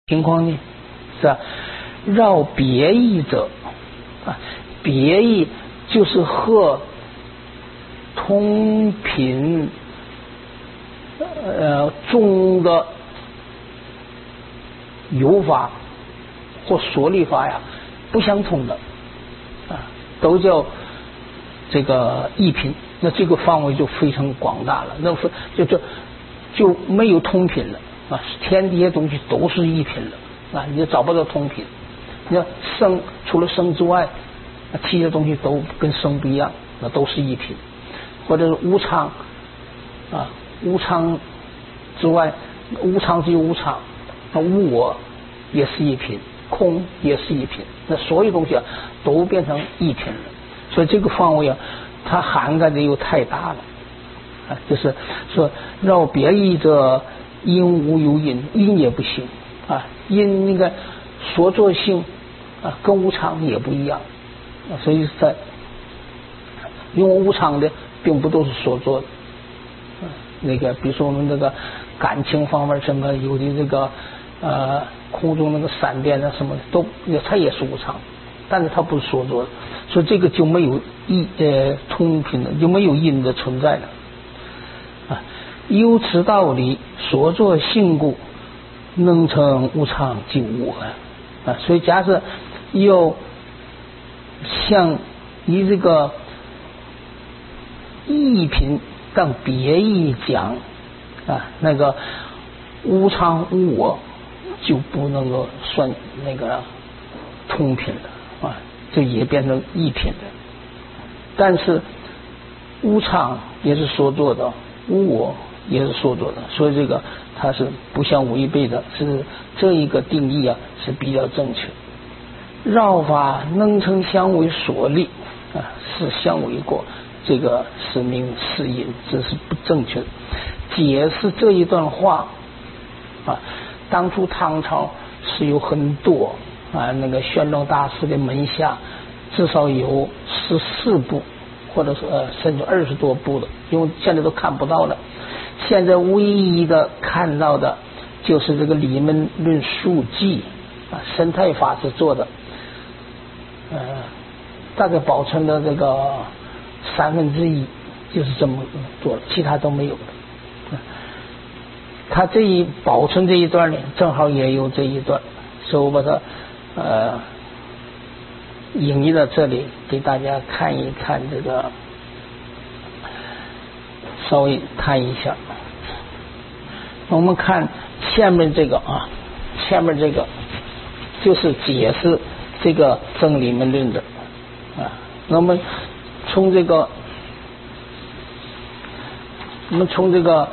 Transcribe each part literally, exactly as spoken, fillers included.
情况呢，是吧？绕别义者啊，别义就是和通品呃中的有法或所立法呀不相通的啊，都叫这个异品。那这个范围就非常广大了，那就就就没有通品了啊，天地下东西都是异品了啊，你就找不到通品。你看生除了生之外，其他东西都跟生不一样，那都是异品。或者是无常啊，无常之外，无常只有无常，那无我也是一品，空也是一品，那所有东西啊都变成一品了。所以这个范围啊，它涵盖的又太大了啊，就是说绕别义者，因无有因，因也不行啊，因那个所作性啊跟无常也不一样啊，所以在用无常的并不都是所作的，啊、那个比如说我们这个感情方面什么有的这个呃空中那个闪电啊什么的都它也是无常，但是它不是所作的，所以这个就没有因呃通品的，就没有因的存在了啊。由此道理，所作性故，能成无常即无我啊。所以假设要像以这个异品当别义讲啊，那个无常无我就不能够算那个通品的啊，这也变成异品的。但是无常也是所作的，无我也是所作的，所以这个它是不相违背的，是这一个定义啊是比较正确。绕法能成相违所立啊，是相违过，这个是名是因，这是不正确的。解释这一段话啊，当初唐朝是有很多啊，那个玄奘大师的门下至少有十四部，或者是呃甚至二十多部的，因为现在都看不到了。现在唯一的看到的就是这个《理门论述记》啊，神太法师做的，呃，大概保存的这个三分之一就是这么做的，其他都没有的。他这一保存这一段呢，正好也有这一段，所以我把它呃引译到这里，给大家看一看这个，稍微看一下。我们看下面这个啊，下面这个就是解释这个真理门论的啊。那么从这个，我们从这个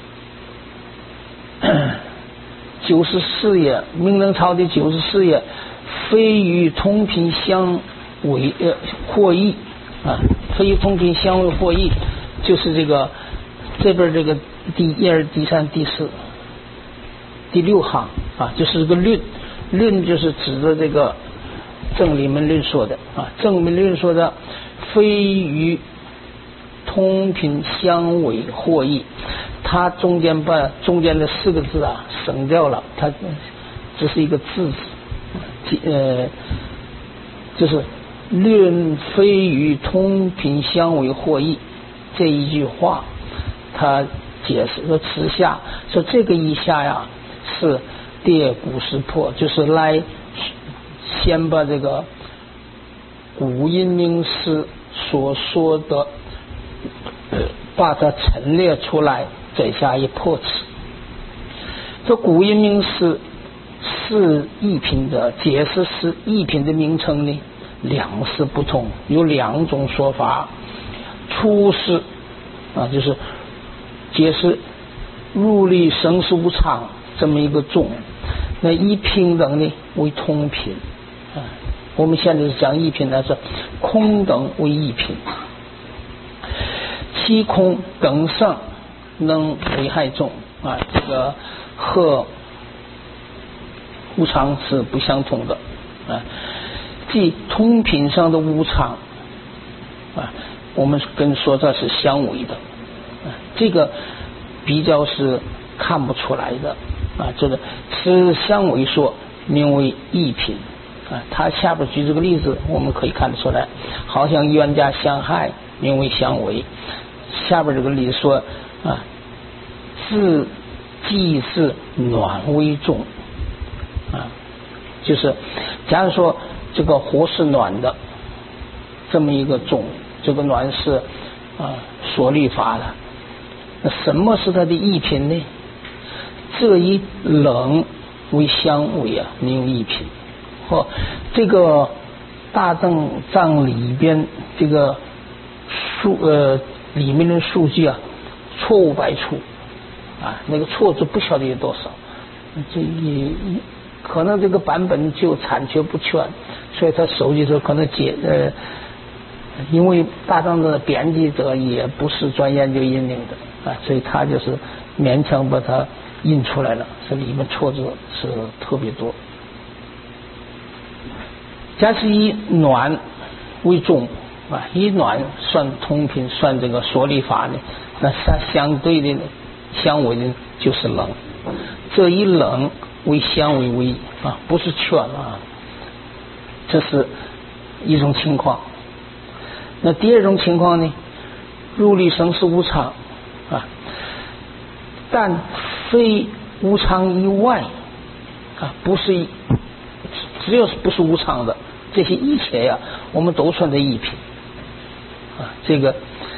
九十四页，明能朝的九十四页，非与通品相违呃获益啊，非与通品相违获益，就是这个这边这个第一二第三第四第六行啊，就是这个论，论就是指的这个正理门论说的啊，正理门论说的非与通品相违获益，它中间把中间的四个字啊省掉了，它只是一个字呃，就是论非与通品相违获益这一句话，他解释说此下说这个以下呀是跌古识破，就是来先把这个古音明师所说的把它陈列出来，再加以破斥。这古音明师是异品的解释，是异品的名称呢两是不同，有两种说法。初是啊，就是解释入离生死无常这么一个宗，那一平等呢为通品啊，我们现在是讲异品呢，是空等为异品，其空等上能危害众啊，这个和无常是不相同的啊，即通品上的无常啊，我们跟说这是相违的啊，这个比较是看不出来的啊，这个此相为说，名为异品啊。他下边举这个例子，我们可以看得出来，好像冤家相害，名为相为。下边这个例子说啊，自既是暖为重啊，就是假如说这个火是暖的，这么一个重，这个暖是啊所立法的。那什么是它的异品呢？这一冷为相为啊，名异品。或这个大正藏里边这个数呃里面的数据啊，错误百出啊，那个错字不晓得有多少，这也可能这个版本就残缺不全，所以他收集的时候可能解呃，因为大藏的编辑者也不是专研究引领的啊，所以他就是勉强把它印出来了，这里面错字是特别多。假使以暖为重啊，以暖算通品，算这个所立法呢，那相相对的相为的就是冷。这一冷为相为为啊，不是全啊，这是一种情况。那第二种情况呢，入离生是无常啊，但非无常以外啊，不是只有不是无常的这些一切呀、啊，我们都算在一品啊。这个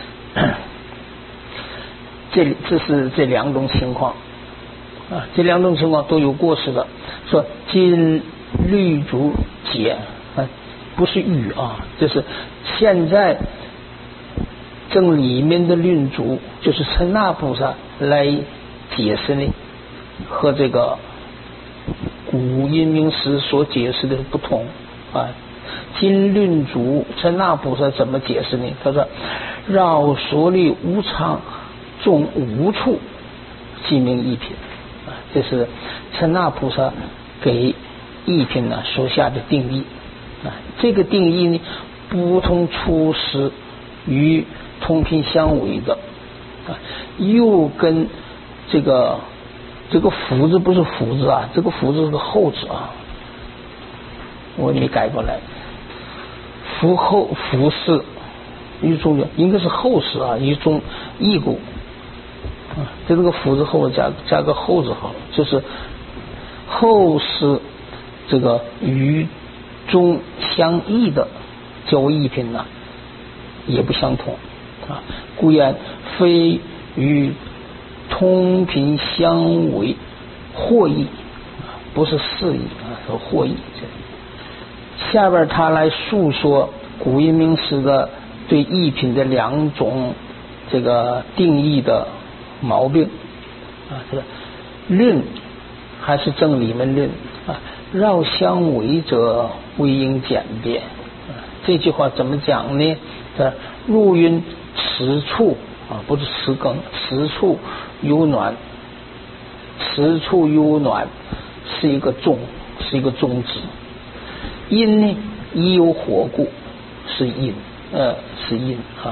这这是这两种情况啊，这两种情况都有过失的。说今律主解啊，不是语啊，这是现在正里面的论主，就是称那菩萨来解释呢，和这个古因明师所解释的不同啊。今论主称那菩萨怎么解释呢？他说：绕所立无常众无处，即名一品啊。这是称那菩萨给一品呢所下的定义啊。这个定义呢，不同出师与通品相违的啊，又跟这个这个福字不是福字啊，这个福字是个后字啊，我没改过来。福后福是一种应该是后世啊，一种异故啊，在这个福字后加加个后字好了，就是后世这个与中相异的交异品呢、啊，也不相同啊。故言非与通品相违惑异啊，不是释义啊，是惑异。下边他来述说古因明师的对异品的两种这个定义的毛病啊，这个论还是正理门论啊，绕相违者未应简便啊。这句话怎么讲呢？这入云此处啊，不是此更，此处有暖，此处有暖是一个重，是一个中指。因呢，已有火故，是因，呃，是因啊。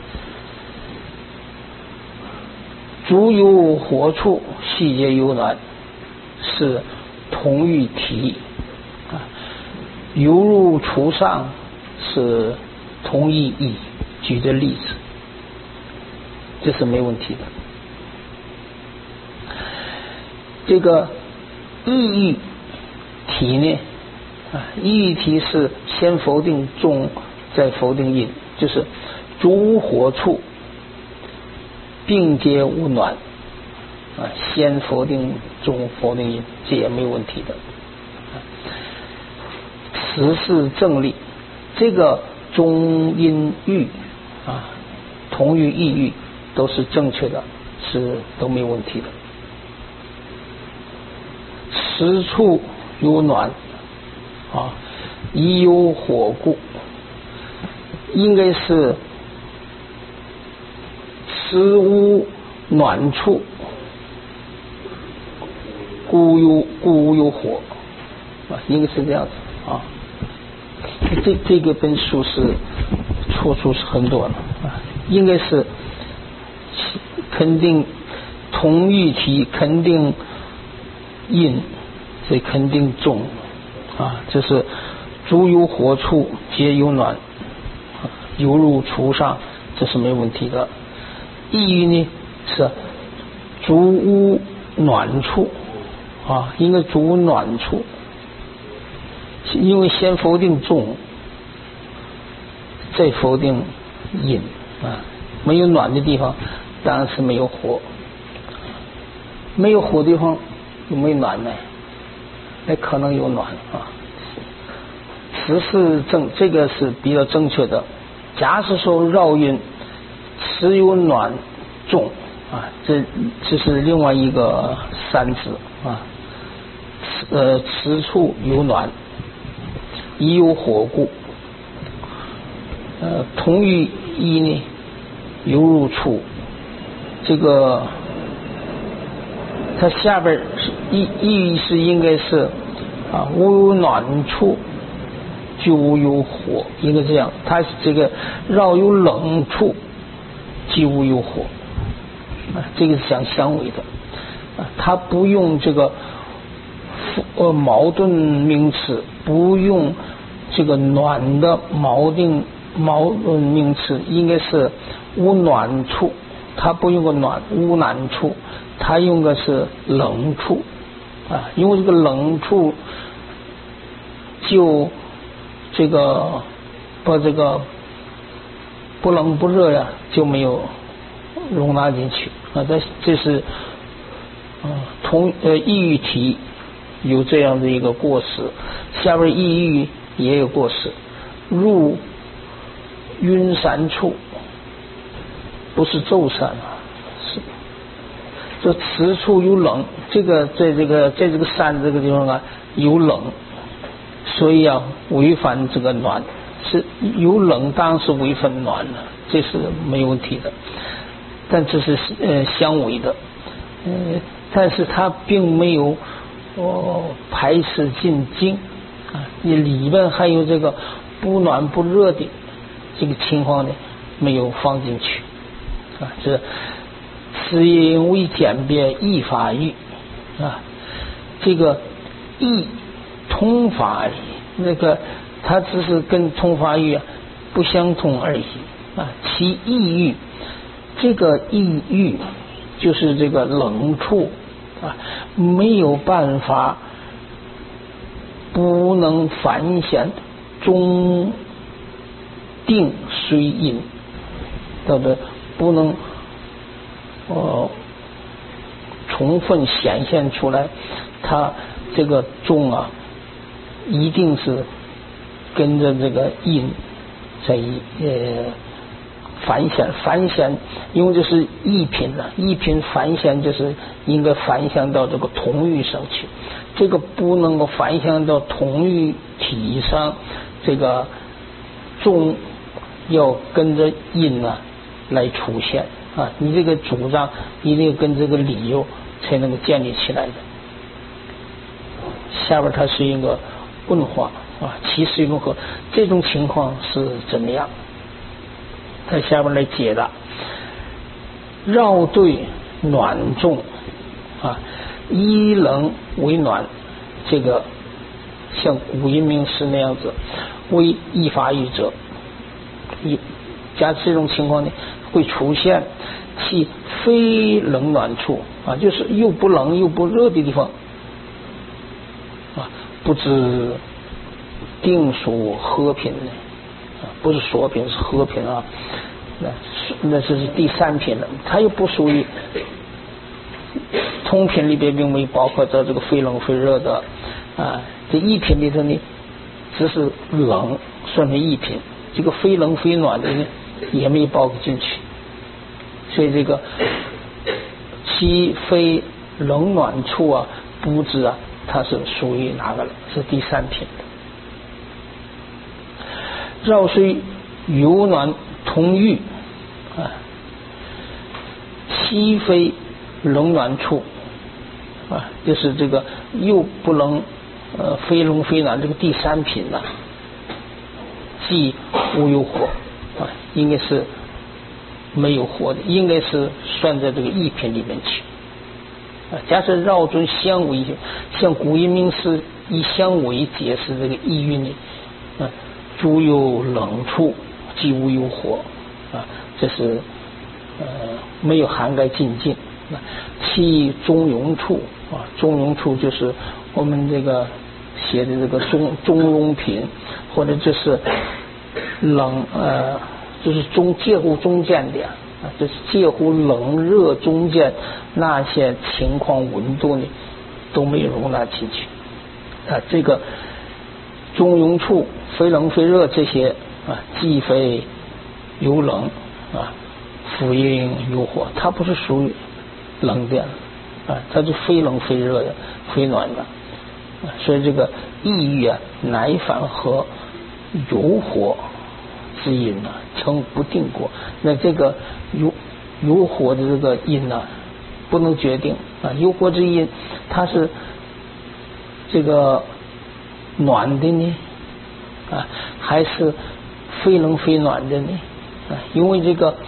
足有火处，细节有暖，是同欲体啊。犹如厨上，是同意义。举的例子，这是没问题的。这个意义体呢？啊，意义题是先否定中，再否定因，就是足无火处，并皆无暖啊，先否定中，否定因，这也没有问题的。此是正例，这个中因喻啊，同于意喻都是正确的，是都没有问题的。此处有暖。啊，已有火故，应该是此无暖处，故有故有火啊，应该是这样子啊。这这个本书是错处是很多的啊，应该是肯定同义题，肯定阴，所以肯定中啊。这是诸有火处，皆有暖，犹如初上，这是没问题的。意欲呢是诸无暖处啊，应该诸无暖处，因为先否定中，再否定阴啊，没有暖的地方当然是没有火，没有火的地方有没有暖呢？那可能有暖啊。此是正，这个是比较正确的。假使说绕韵此有暖中啊，这这是另外一个三字啊。呃，此处有暖，已有火故。呃，同于一呢，犹如处。这个它下边意意是应该是啊，无有暖处就无有火，应该这样。它这个绕有冷处就无有火啊，这个是相相违的啊。它不用这个呃矛盾名词，不用这个暖的锚定矛盾名词，应该是无暖处。它不用个暖无暖处，它用的是冷处啊，因为这个冷处就这个把这个不冷不热呀就没有容纳进去啊。这这是呃同呃意喻体有这样的一个过失，下边意喻也有过失。入晕山处不是骤山啊，是这此处有冷，这个在这个在这个山这个地方啊有冷，所以要违反这个暖，是有冷当然是违反暖的，这是没有问题的。但这是呃相违的，呃，但是它并没有哦排斥进京啊，你里边还有这个不暖不热的这个情况呢，没有放进去啊。这此因为简便易法喻啊，这个易通法语那个它只是跟通法语啊不相同而已啊。其意喻，这个意喻就是这个冷处啊，没有办法不能反显中定虽阴，对不对？不能呃充分显现出来，它这个中啊一定是跟着这个阴在呃反显反显，因为这是一品的，一品反显就是应该反向到这个同域上去，这个不能够反向到同域体上，这个中要跟着阴啊来出现啊，你这个主张一定要跟这个理由才能够建立起来的。下边它是一个问话啊，其实如何这种情况是怎么样？他下边来解答：绕对暖中啊，以冷为暖，这个像古音名诗那样子为易法喻者，一加这种情况呢会出现其非冷暖处啊，就是又不冷又不热的地方啊，不知定属和品呢啊，不是所品是和品啊，那那这是第三品了，它又不属于通品里边，并没有包括到这个非冷非热的啊。这一品里头呢，只是冷算成一品，这个非冷非暖的呢也没有包括进去，所以这个其非冷暖处啊，不知啊，它是属于哪个了？是第三品的。绕虽有暖同域啊，其非冷暖处啊，就是这个又不冷呃非冷非暖，这个第三品呢、啊，既无有火啊，应该是没有火的，应该是算在这个一品里面去。 啊。假设绕准相为，像古音明师以相为解释这个意蕴呢，啊，诸有冷处，即无有火啊，这是呃没有涵盖尽尽。其中庸处啊，中庸处就是我们这个写的这个中中庸品，或者就是冷呃，就是中介乎中间的啊，就是介乎冷热中间那些情况温度呢都没有容纳进去啊。这个中庸处非冷非热这些啊，既非有冷啊，复应有火，它不是属于冷的啊，它是非冷非热的，非暖的啊。所以这个意欲啊，乃反和有火之音呢、啊，称不定过。那这个有有火的这个音呢、啊，不能决定啊。有火之音，它是这个暖的呢啊，还是非冷非暖的呢啊？因为这个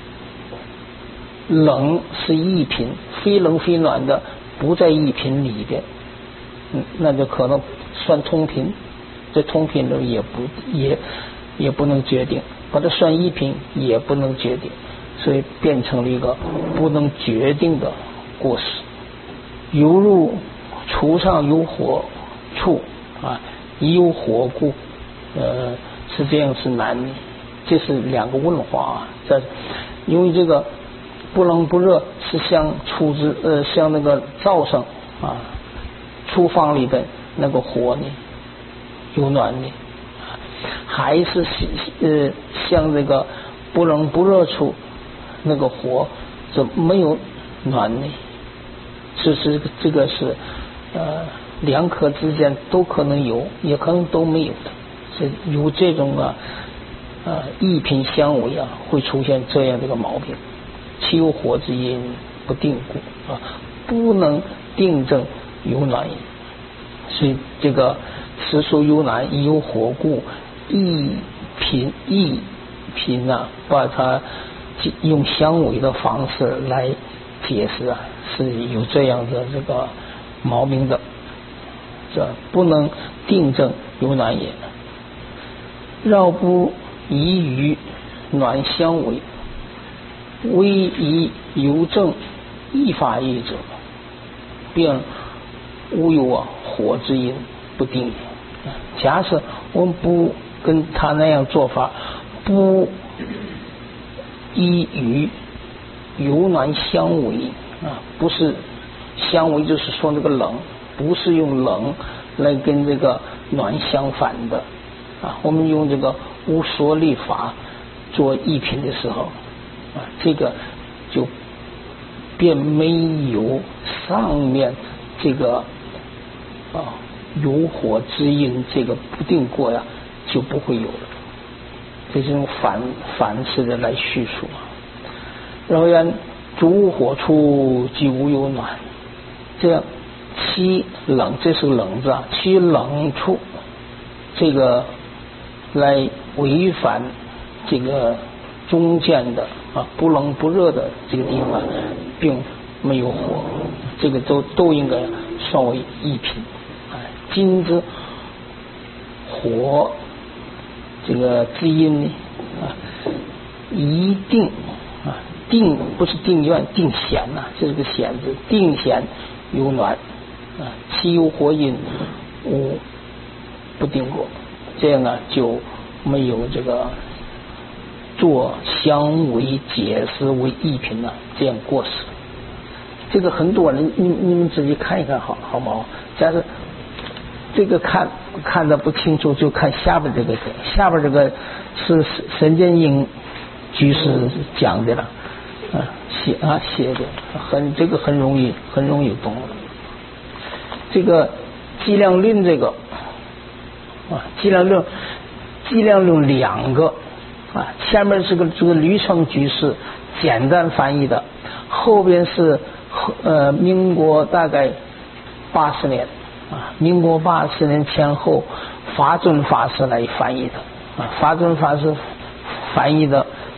冷是一品，非冷非暖的不在一品里边，嗯，那就可能算通品，这通品中也不也也不能决定，把它算一品也不能决定，所以变成了一个不能决定的过失。犹如厨上有火处啊，已有火故，呃，是这样是难的，这是两个问话啊。这因为这个不冷不热是像厨子呃像那个灶上啊，厨房里的那个火呢有暖的，还是呃像这个不冷不热处那个火怎没有暖呢？这是这个是呃两可之间都可能有，也可能都没有的，是有这种啊呃异品相违啊，会出现这样的一个毛病。其有火之音不定故啊，不能定证有暖因。所以这个此属有暖亦有火故，异品异品啊，把它用相违的方式来解释啊，是有这样的这个毛病的，这不能定证有暖也。绕不宜于暖相违，唯以有正一法义者，便无有啊火之音不定。假设我们不跟他那样做法，不依于有暖相违啊，不是相违就是说那个冷，不是用冷来跟这个暖相反的啊。我们用这个无说立法做异品的时候啊，这个就便没有上面这个啊有火之音这个不定过呀，就不会有了。这是用反反式的来叙述啊。然言主火处即无有暖，这样其冷，这是个冷字啊，其冷处这个来违反这个中间的啊不冷不热的这个地方，并没有火，这个都都应该算为一品。啊，今之火这个之音呢啊，一定啊定不是定愿定显呐、啊，这是个显字，定显有暖啊，其有火音无不定过，这样呢就没有这个做相为解释为异品呢、啊、这样过失。这个很多人你你们自己看一看好好不好？假设这个看看得不清楚，就看下边这个，下边这个是沈建英居士讲的了，啊写啊写的很这个很容易很容易懂。这个计量论这个啊计量论计量论两个啊，前面是个这个吕成居士简单翻译的，后边是呃民国大概八十年啊，民国八十年前后，法尊法师来翻译的啊，法尊法师翻译的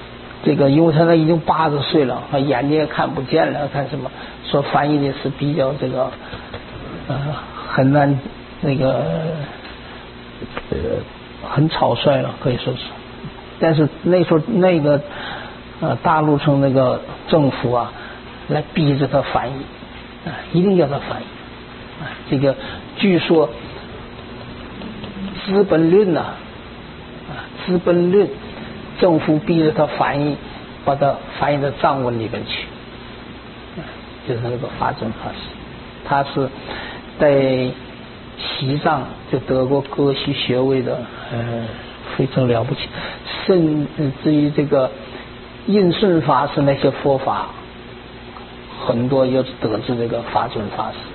这个因为他那已经八十岁了，眼睛也看不见了，看什么？说翻译的是比较这个呃很难那个呃很草率了，可以说是。但是那时候那个呃大陆城那个政府啊，来逼着他翻译啊，一定要他翻译啊。这个据说《资本论》呐啊，《资本论》政府逼着他翻译，把它翻译到藏文里边去，啊，就是那个法尊法师，他是在西藏就得过各系学位的，呃，非常了不起。甚至于这个印顺法师那些佛法，很多也是得自这个法尊法师。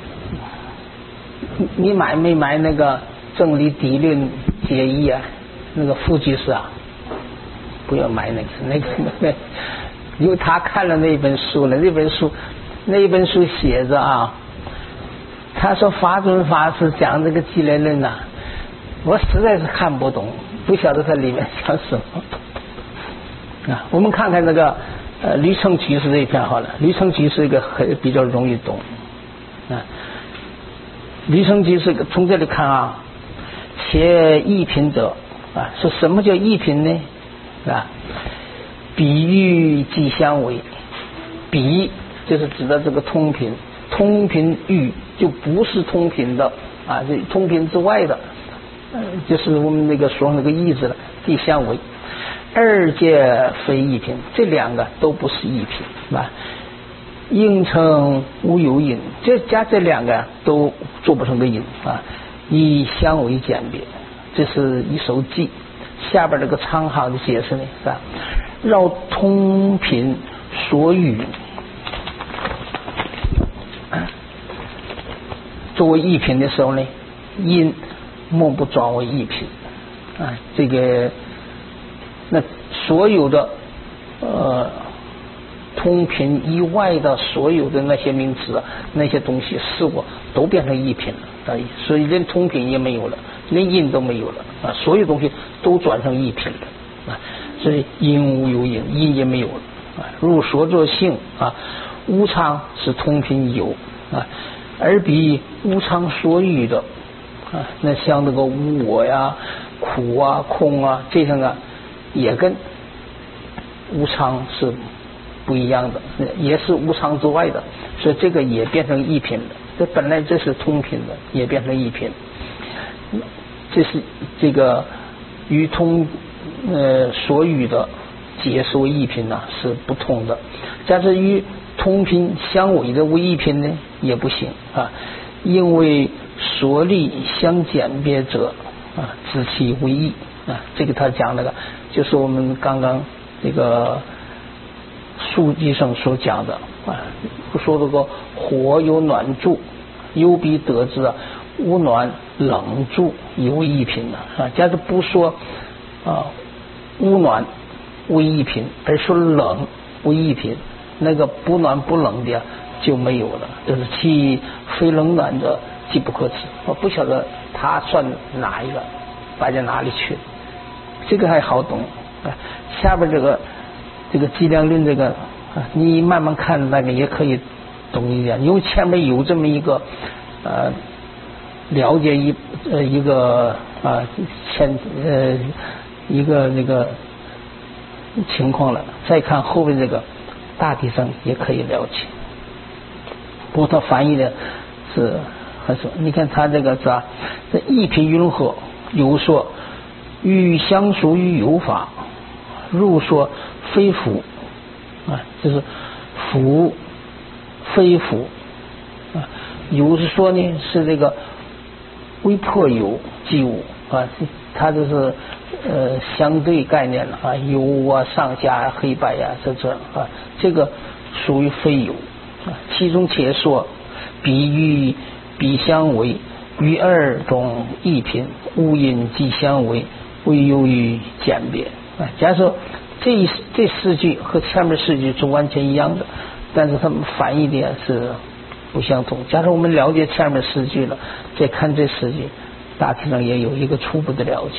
你买没买那个《正理底论解义》啊？那个副居士啊，不要买那个那个那个，因为他看了那本书了，那本书那本书写着啊，他说法尊法师讲这个寂来论呐，我实在是看不懂，不晓得它里面讲什么啊。我们看看那个呃驴城居士这一篇好了，驴城居士一个很比较容易懂啊。驴城居士从这里看啊，且异品者啊，说什么叫异品呢？啊，比喻即相违，比就是指的这个通品，通品喻就不是通品的啊，这通品之外的，呃，就是我们那个说那个义字了，即相违。二界非异品，这两个都不是异品啊。应称无有因，这加这两个都做不成个因啊，以相违简别，这是一首偈。下边这个长行的解释呢是吧？绕通品所语，作为异品的时候呢，因莫不转为异品啊。这个那所有的呃。通品以外的所有的那些名词啊，那些东西事物都变成异品了，所以连通品也没有了，连因都没有了啊，所有东西都转成异品了啊，所以因无有因，因也没有了啊。如所作性啊，无常是通品有啊，而比无常所欲的啊，那像那个无我呀、苦啊、空啊，这些啊也跟无常是不一样的，也是无常之外的，所以这个也变成异品了。这本来这是通品的，也变成异品。这是这个与通呃所语的解说异品呢、啊、是不同的。假设与通品相违的为异品呢，也不行啊，因为所立相简别者啊，知其为异啊。这个他讲那个，就是我们刚刚这个。书籍上所讲的啊，说这个火有暖住，有必得之啊，无暖冷住有异品的啊。假如不说啊无暖为异品，而说冷为异品，那个不暖不冷的就没有了，就是其非冷暖的即不可知。我不晓得他算哪一个，摆在哪里去，这个还好懂啊。下边这个。这个计量论这个啊，你慢慢看那个也可以懂一点，因为前面有这么一个呃了解一呃一个啊前呃一个那个情况了，再看后面这个大体上也可以了解。不过他翻译的是很说，你看他这个是吧？这异品云何？有说与相属于有法，如说。非福啊，就是福非福啊。有是说呢是这个微破有即无啊，它就是呃相对概念了啊，有啊上下黑白呀、啊、这这啊，这个属于非有啊。其中且说比喻比相违，于二种异品，无因即相违，为由于简别啊。假设这这四句和前面四句是完全一样的，但是他们翻译的是不相同。假如我们了解前面四句了，再看这四句，大体上也有一个初步的了解。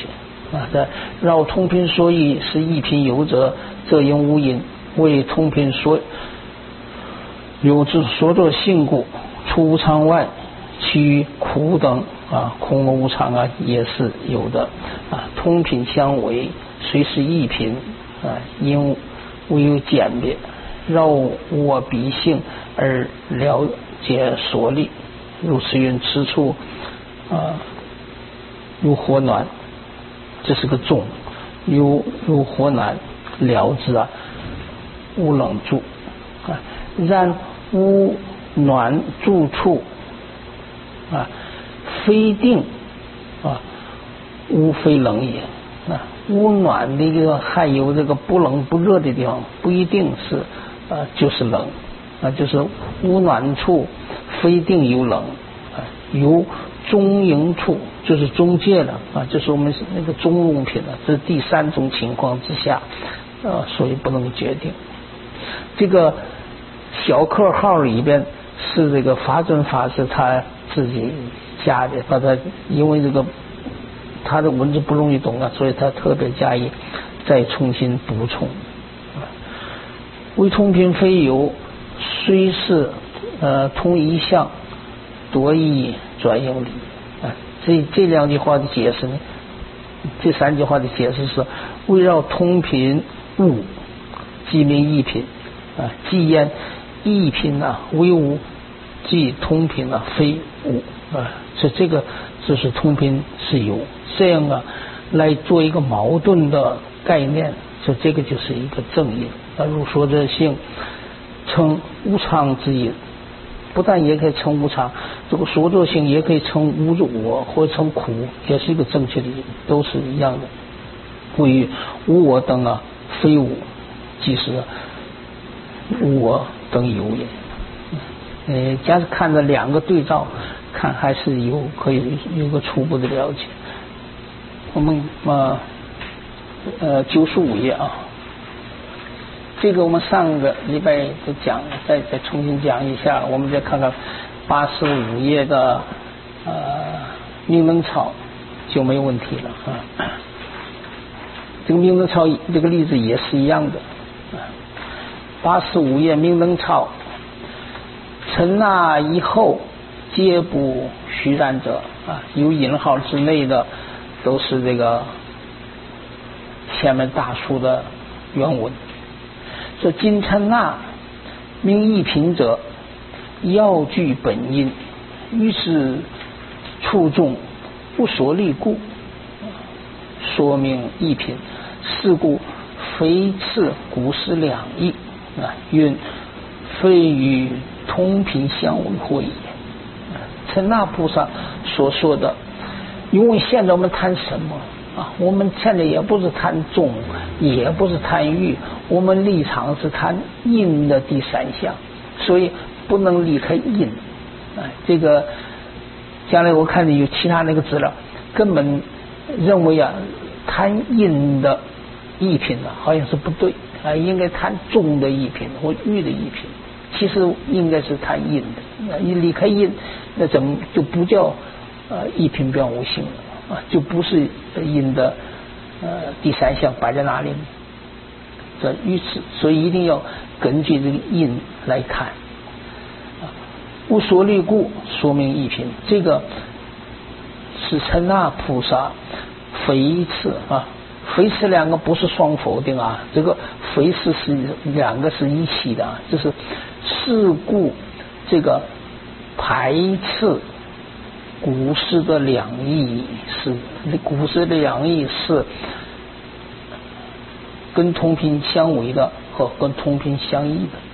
啊，在绕通品所以是一品有者，则因无因，为通品所有之所作性故，除无常外，其余苦等啊，空无常啊，也是有的啊。通品相违，虽是一品啊，因无有简别，绕我彼性而了解所立。如此云，此处啊，如火暖，这是个重，如如火暖了之啊，无冷住啊，然无暖住处啊，非定啊，无非冷也啊。无暖的这个还有这个不冷不热的地方，不一定是啊就是冷啊，就是无暖处非定有冷啊，有中营处就是中介了啊，就是我们那个中用品了，这是第三种情况之下啊，所以不能决定。这个小括号里边是这个法准法师他自己加的，把他因为这个他的文字不容易懂啊，所以他特别加以再重新补充。为通品非有，虽是呃通一项，多义转有理啊。这这两句话的解释呢，这三句话的解释是：围绕通品物，即名一品啊。既言一品啊为无，即通品啊非无啊。所以这个就是通品是有，这样啊来做一个矛盾的概念，所以这个就是一个正因。那如说这性称无常之因，不但也可以称无常，这个所作性也可以称无我或称苦，也是一个正确的，都是一样的。故于无我等啊非无，即是无我等有也。呃，假如看着两个对照，看还是有可以有个初步的了解。我们啊呃九十五页啊，这个我们上个礼拜就讲了，再再重新讲一下。我们再看看八十五页的呃命能草就没有问题了啊。这个命能草这个例子也是一样的啊。八十五页命能草，尘那以后皆不虚然者啊，有引号之内的都是这个前面大书的原文。说今尘那名一品者，要具本因，于是处众不所立故，说明一品。是故非次古时两义啊，云非与通品相违或也。尘那菩萨所说的，因为现在我们谈什么啊？我们现在也不是谈宗，也不是谈欲，我们立场是谈因的第三项，所以不能离开因啊。这个将来我看见有其他那个资料，根本认为啊，谈因的一品啊，好像是不对啊，应该谈宗的一品或欲的一品。其实应该是谈因的，你离开因，那怎么就不叫呃一品表无性了啊？就不是因的呃第三项摆在哪里呢？这于此，所以一定要根据这个因来看啊。无所立故，说明一品。这个是尘那菩萨非次啊，非次两个不是双否定啊，这个非次是两个是一起的啊，就是是故这个排斥古诗的两义是古诗的两义是跟通品相违的和跟通品相异的，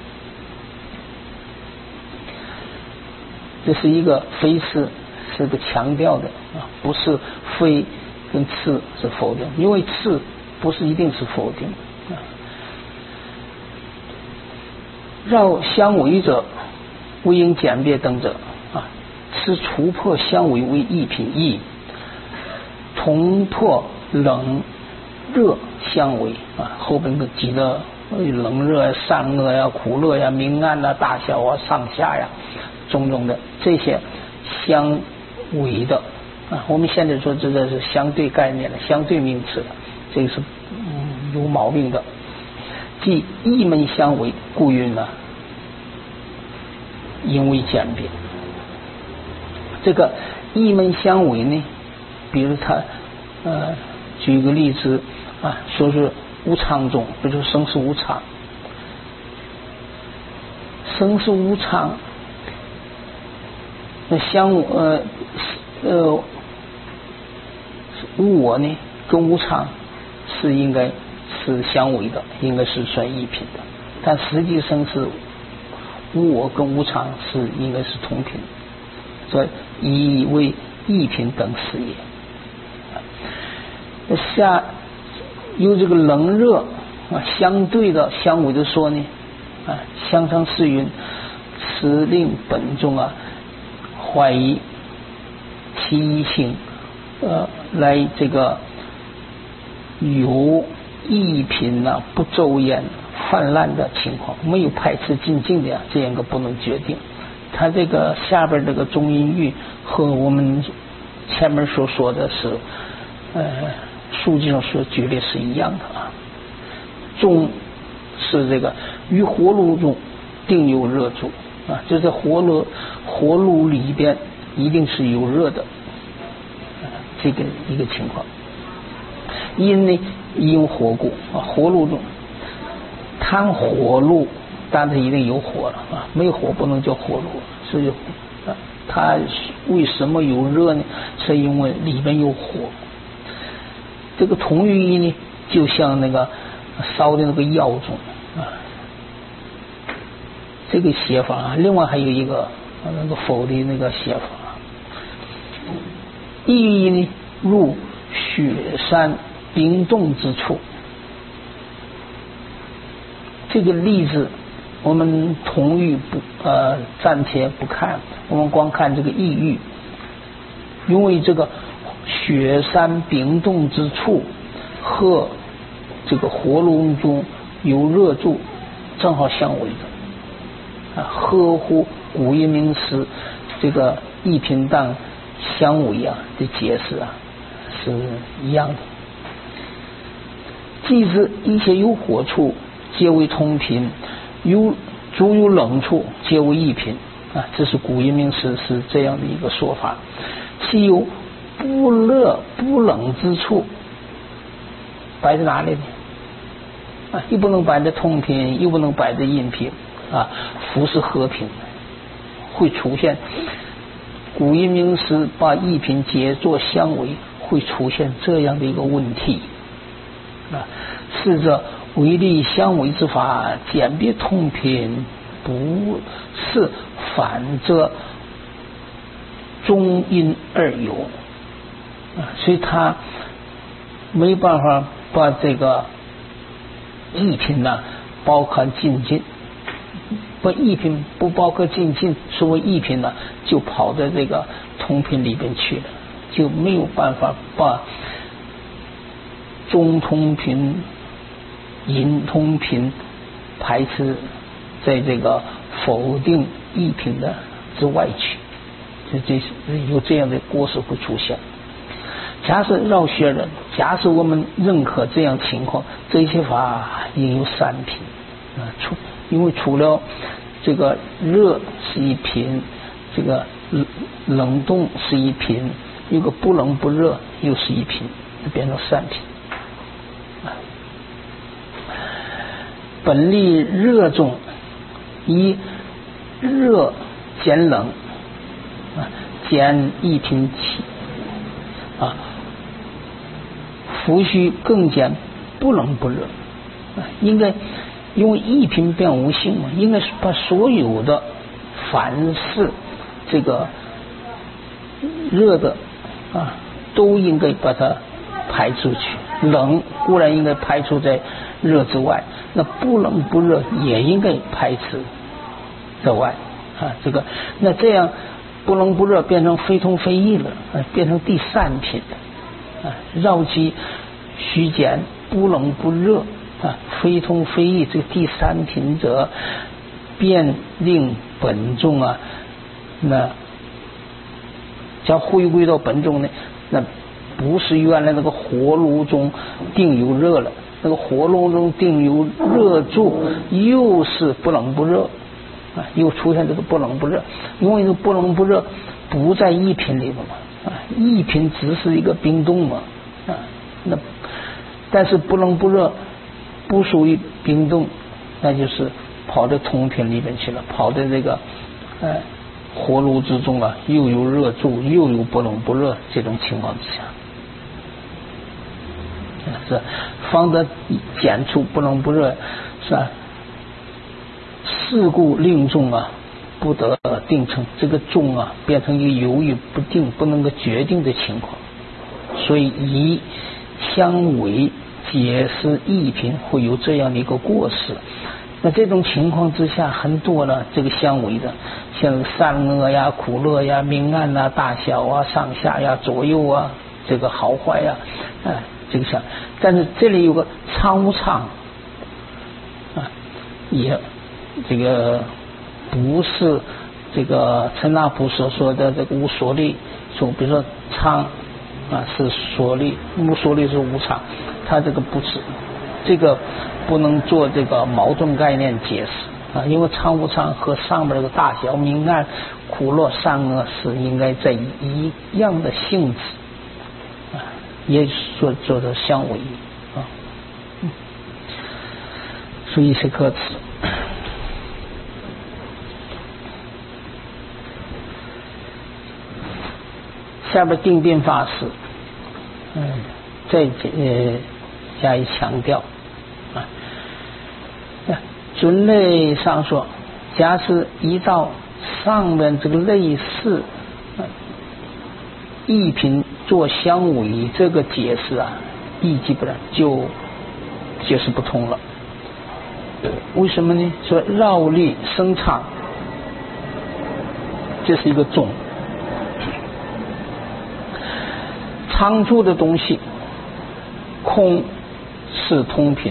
这是一个非是是个强调的啊，不是非跟次是否定，因为次不是一定是否定啊。绕相违者，为应简别等者啊，此除破相违为一品义，同破冷热相违啊，后边的几个冷热呀、善恶呀、苦乐呀、明暗啊、大小啊、上下呀，种种的这些相违的啊，我们现在说这个是相对概念的相对名词了，这个是嗯有毛病的。即异门相违，故云呢，因为简便。这个异门相违呢，比如他呃举个例子啊，说是无常中，比如说生死无常，生死无常，那相呃呃无我呢跟无常是应该是相违的，应该是算异品的，但实际上是无我跟无常是应该是同品，所以以为异品等事也。下有这个冷热啊相对的相违的说呢啊，相常是云，此令本宗啊怀疑其一性，呃来这个有异品呢、啊、不周延泛滥的情况，没有排斥进境的呀，这样个不能决定。它这个下边这个中音域和我们前面所说的是呃书籍上说举例是一样的啊。中是这个于火炉中定有热住啊，就在火炉火炉里边一定是有热的、啊、这个一个情况。因呢因火故啊，火炉中谈火炉，但是一定有火了啊，没有火不能叫火炉，所以啊，它为什么有热呢？是因为里面有火。这个同寓意呢，就像那个烧的那个药中啊，这个写法啊。另外还有一个那个否的那个写法，意义呢入雪山冰冻之处。这个例子我们同寓不呃暂且不看，我们光看这个意喻，因为这个雪山冰冻之处和这个火炉中有热住正好相违的啊，合乎古音名词这个异品当相违啊的解释啊是一样的。即指一切有火处皆为同品，有诸有冷处皆为异品啊，这是古音名词是这样的一个说法。其有不热不冷之处摆在哪里呢？啊，又不能摆在同品，又不能摆在阴品啊，夫是合品，会出现古音名词把异品解作相违，会出现这样的一个问题啊。是这唯利相违之法，简别同品，不是反则中阴二有啊，所以他没办法把这个异品呢包含进进，把异品不包括进进，所谓异品呢就跑在这个同品里边去了，就没有办法把中同品阴同品排斥在这个否定异品的之外去，这这是有这样的过失会出现。假设绕学人，假设我们认可这样情况，这些法应有三品啊，除因为除了这个热是一品，这个冷冻是一品，有个不冷不热又是一品，就变成三品。本立热中，以热减冷啊，减一品起啊，夫须更减不冷不热啊，应该因为一品变无性嘛，应该是把所有的凡是这个热的啊，都应该把它排出去，冷固然应该排除在热之外，那不冷不热也应该排斥在外啊。这个那这样不冷不热变成非同非异了啊，变成第三品啊，绕其须减不冷不热啊，非同非异，这个第三品者，便令本宗啊，那想回归到本宗呢，那不是原来那个火炉中定有热了，那个火炉中定有热住，又是不冷不热啊，又出现这个不冷不热，因为这个不冷不热不在一品里头嘛啊，一品只是一个冰冻嘛啊，那但是不冷不热不属于冰冻，那就是跑到通品里边去了，跑到这个呃火炉之中啊，又有热住又有不冷不热，这种情况之下是方得减除不冷不热，是吧？是故令众啊不得定称，这个众啊变成一个犹豫不定不能够决定的情况，所以以相违解释异品会有这样的一个过失。那这种情况之下，很多呢这个相违的，像善恶呀、苦乐呀、明暗啊、大小啊、上下呀、左右啊，这个好坏呀，哎、啊，这个像，但是这里有个常无常啊，也这个不是这个陈那普所说的这个无所立，说比如说常啊是所立，无所立是无常，它这个不是这个不能做这个矛盾概念解释啊，因为常无常和上面这个大小明暗苦乐善恶是应该在一样的性质啊，也说做的相违啊，嗯，所以是可耻。下边定辩法师，嗯，再呃加以强调啊。准类上说，假使依照上面这个类似异品做相违这个解释啊，意基本上就解释不通了。为什么呢？说绕力生常，这是一个种。常住的东西，空是通品，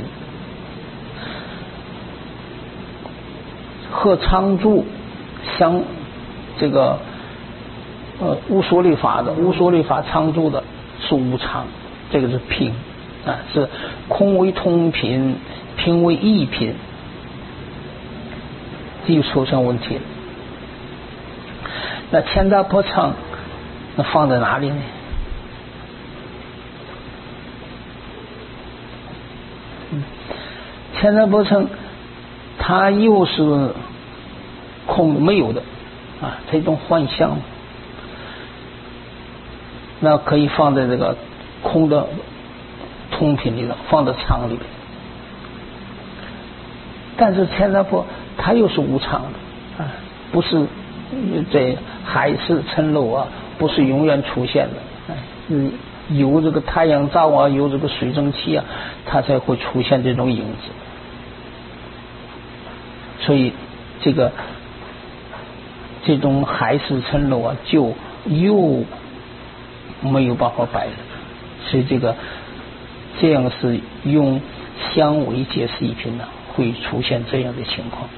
和常住相这个呃无所立法的无所立法常住的是无常，这个是品啊，是空为通品，品为异品，这就出现问题了。那千杂破常，那放在哪里呢？千杂不成，它又是空没有的啊，它一种幻象，那可以放在这个空的通品里头，放在常里边。但是千杂破它又是无常的啊，不是在海市蜃楼啊，不是永远出现的，嗯，有这个太阳照啊，有这个水蒸气啊，它才会出现这种影子。所以这个这种海市蜃楼啊，就又没有办法摆了。所以这个这样是用相违解释异品呢，会出现这样的情况。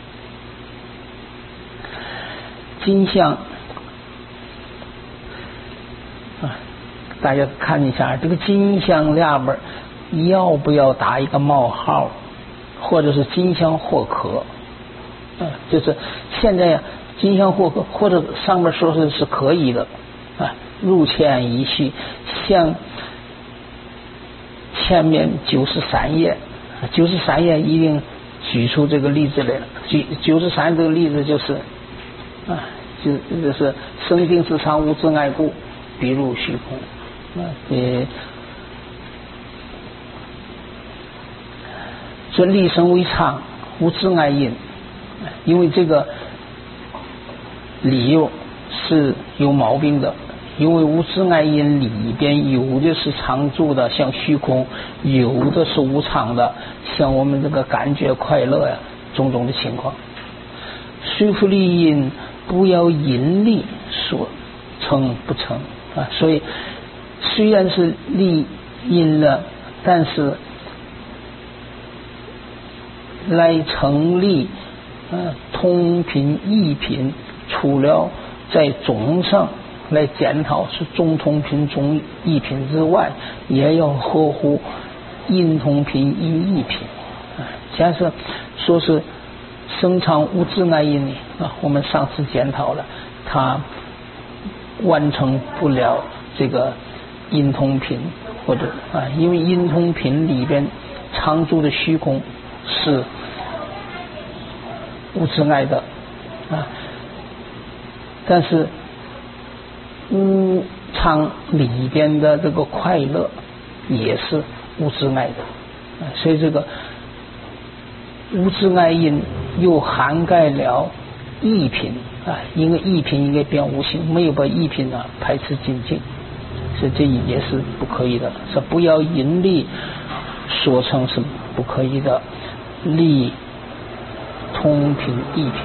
金相啊，大家看一下这个金相下边要不要打一个冒号，或者是金相或可啊，就是现在呀，金相或可，或者上面说是是可以的啊。入前一序，像前面九十三页，九十三页一定举出这个例子来了。举九十三这个例子就是啊，就就是生定之常无自爱故，比如虚空啊，呃，尊立生为常，无自爱因。因为这个理由是有毛病的，因为无自爱因里边有的是常住的，像虚空；有的是无常的，像我们这个感觉快乐呀，种种的情况。虽复立因，不要因力所成不成啊！所以虽然是立因了，但是来成立呃通品异品，除了在种上来检讨是中通品中异品之外，也要合乎阴通品与异品。假设说是生长无自爱因呢啊，我们上次检讨了，它完成不了这个阴通品，或者啊，因为阴通品里边常住的虚空是无自爱的啊，但是无常里边的这个快乐也是无自爱的，啊，所以这个无自爱因又涵盖了异品啊，因为异品应该变无性，没有把异品啊排斥尽净，所以这也是不可以的，是不要因力说成是不可以的，力通品异品，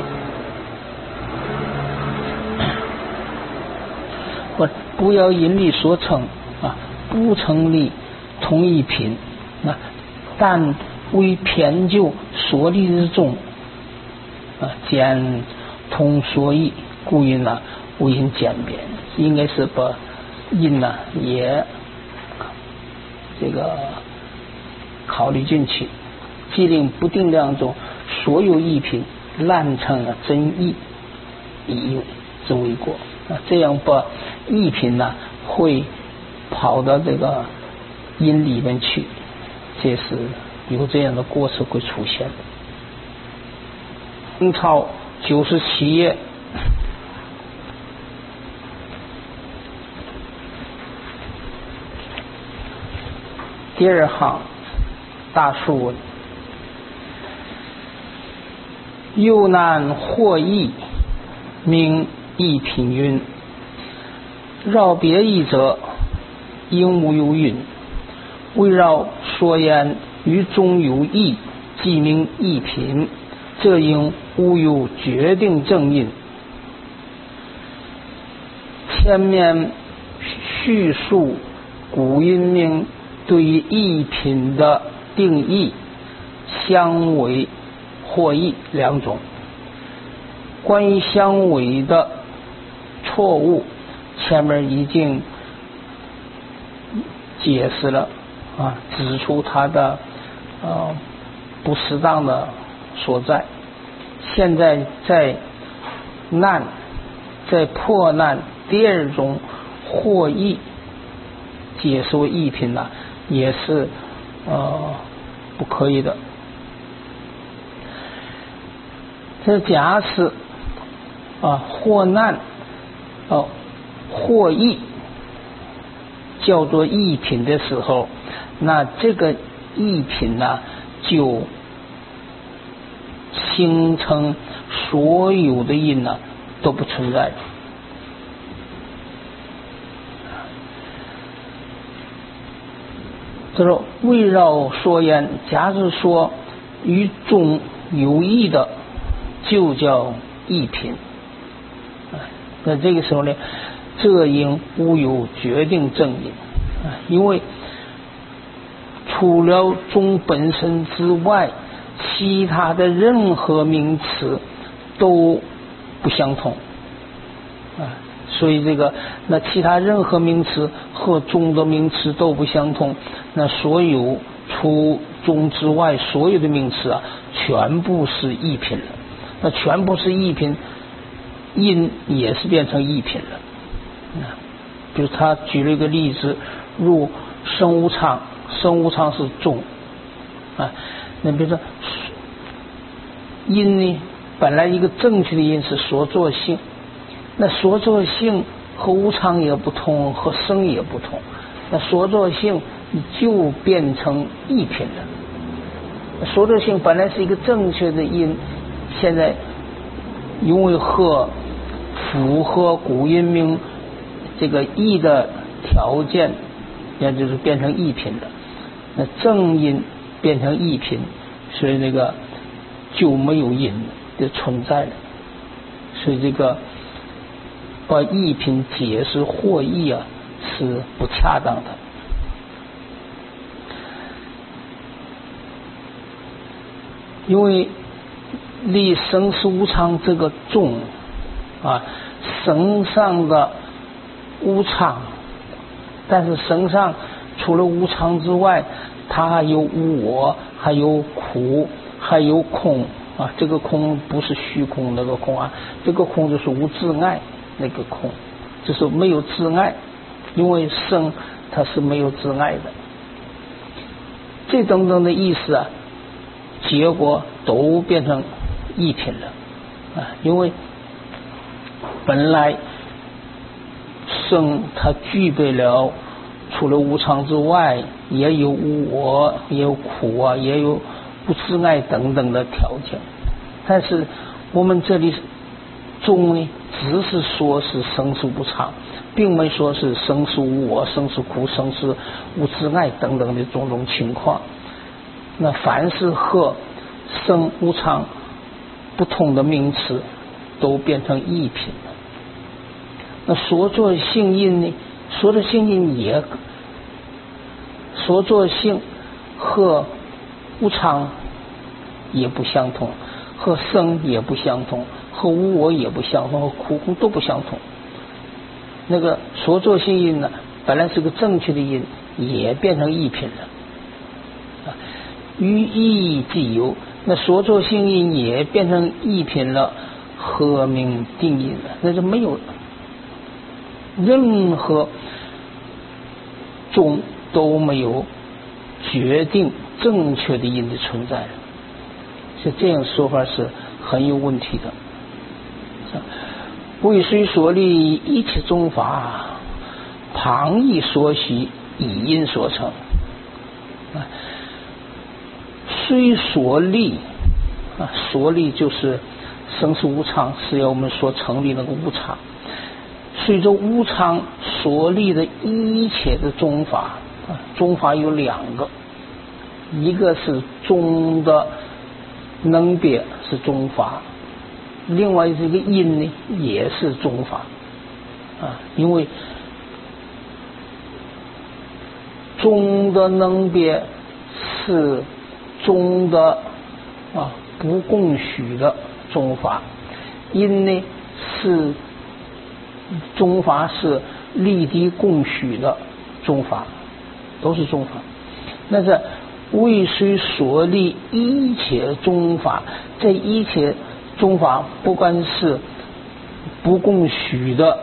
不不要因力说成啊不成立同一品啊，但为偏就所立之中啊，兼通所异，故因呢无因渐变，应该是把因呢也这个考虑进去，既令不定量中所有异品烂成了真异，以之为过啊，这样把异品呢会跑到这个因里面去，这是有这样的过程会出现的。明朝九十七页第二行大数文，又难或异，名异品云。绕别异者，应无有云。围绕所言于中有异，即名异品，这应无有决定正因。前面叙述古因明对于异品的定义，相违或异两种。关于相违的错误，前面已经解释了啊，指出它的呃不适当的所在。现在在难，在破难第二种或异解释为异品呢，也是呃不可以的。这假使啊或难哦或异叫做异品的时候，那这个异品呢就形成所有的因呢都不存在。这是围绕说言，假如说与中有异的就叫异品，那这个时候呢，这应无有决定正因，因为除了中本身之外，其他的任何名词都不相同啊，所以这个那其他任何名词和中的名词都不相同，那所有除中之外所有的名词啊，全部是异品了。那全部是异品，因也是变成异品了。比如他举了一个例子，如生无常，生无常是中啊，那比如说因呢，本来一个正确的因是所作性，那所作性和无常也不同，和生也不同，那所作性就变成异品了。所作性本来是一个正确的因，现在因为和符合古因明这个异的条件，也就是变成异品了。那正因变成异品，所以那个就没有因的存在了。所以这个把异品解释或异啊是不恰当的。因为离生死无常这个重啊，生上的无常，但是身上除了无常之外，它还有无我，还有苦，还有空啊。这个空不是虚空那个空啊，这个空就是无自爱那个空，就是没有自爱，因为生它是没有自爱的。这等等的意思啊，结果都变成一品了啊，因为本来生它具备了除了无常之外，也有无我，也有苦啊，也有不自爱等等的条件。但是我们这里中呢，只是说是生死无常，并没说是生死无我、生死苦、生死无自爱等等的种种情况。那凡是和生无常不同的名词，都变成一品了。那所作性因呢？所作性因也，所作性和无常也不相同，和生也不相同，和无我也不相同，和苦空都不相同。那个所作性因呢，本来是个正确的因，也变成一品了。于一即有，那所作性因也变成一品了，何名定因了？那就没有任何中都没有决定正确的因的存在了。所以这样说法是很有问题的。为虽所立一切宗法，旁义所许，以因所成。虽所立啊，所立就是生死无常，是要我们所成立那个无常。随着无常所立的一切的宗法啊，宗法有两个，一个是宗的能别是宗法，另外这个因呢也是宗法啊，因为宗的能别是宗的啊不共许的宗法，因呢是宗法是立地共许的宗法，都是宗法。那这为虽所立一切宗法，这一切宗法不管是不共许的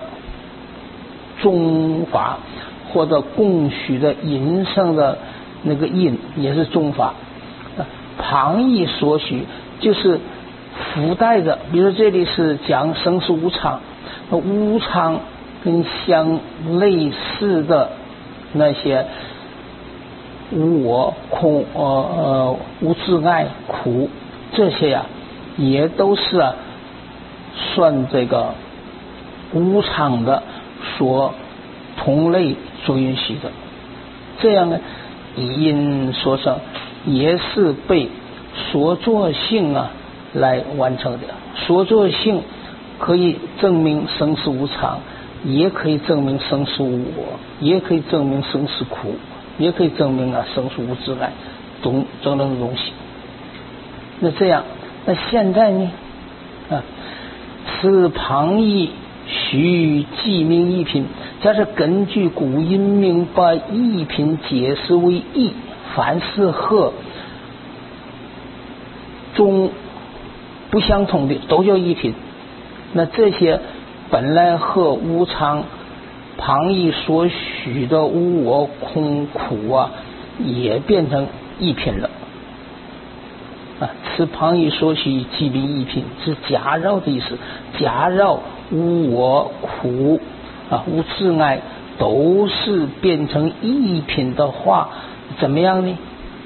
宗法，或者共许的因生的那个因，也是宗法。旁义所许就是附带着，比如这里是讲生死无常，无常跟相类似的那些无我、空、呃呃无自爱、苦，这些呀、啊，也都是啊算这个无常的所同类所允许的。这样呢，以因所生，也是被所作性啊来完成的。所作性可以证明生死无常，也可以证明生死无我，也可以证明生死苦，也可以证明啊生死无自爱等等等的东西。那这样，那现在呢啊，此旁义须记名一品，这是根据古因明把一品解释为义，凡是和中不相同的都叫一品。那这些本来和无常旁义所许的无我、空、苦啊，也变成一品了啊。此旁义所许即名一品，是假绕的意思。假绕无我、苦啊、无自爱都是变成一品的话，怎么样呢？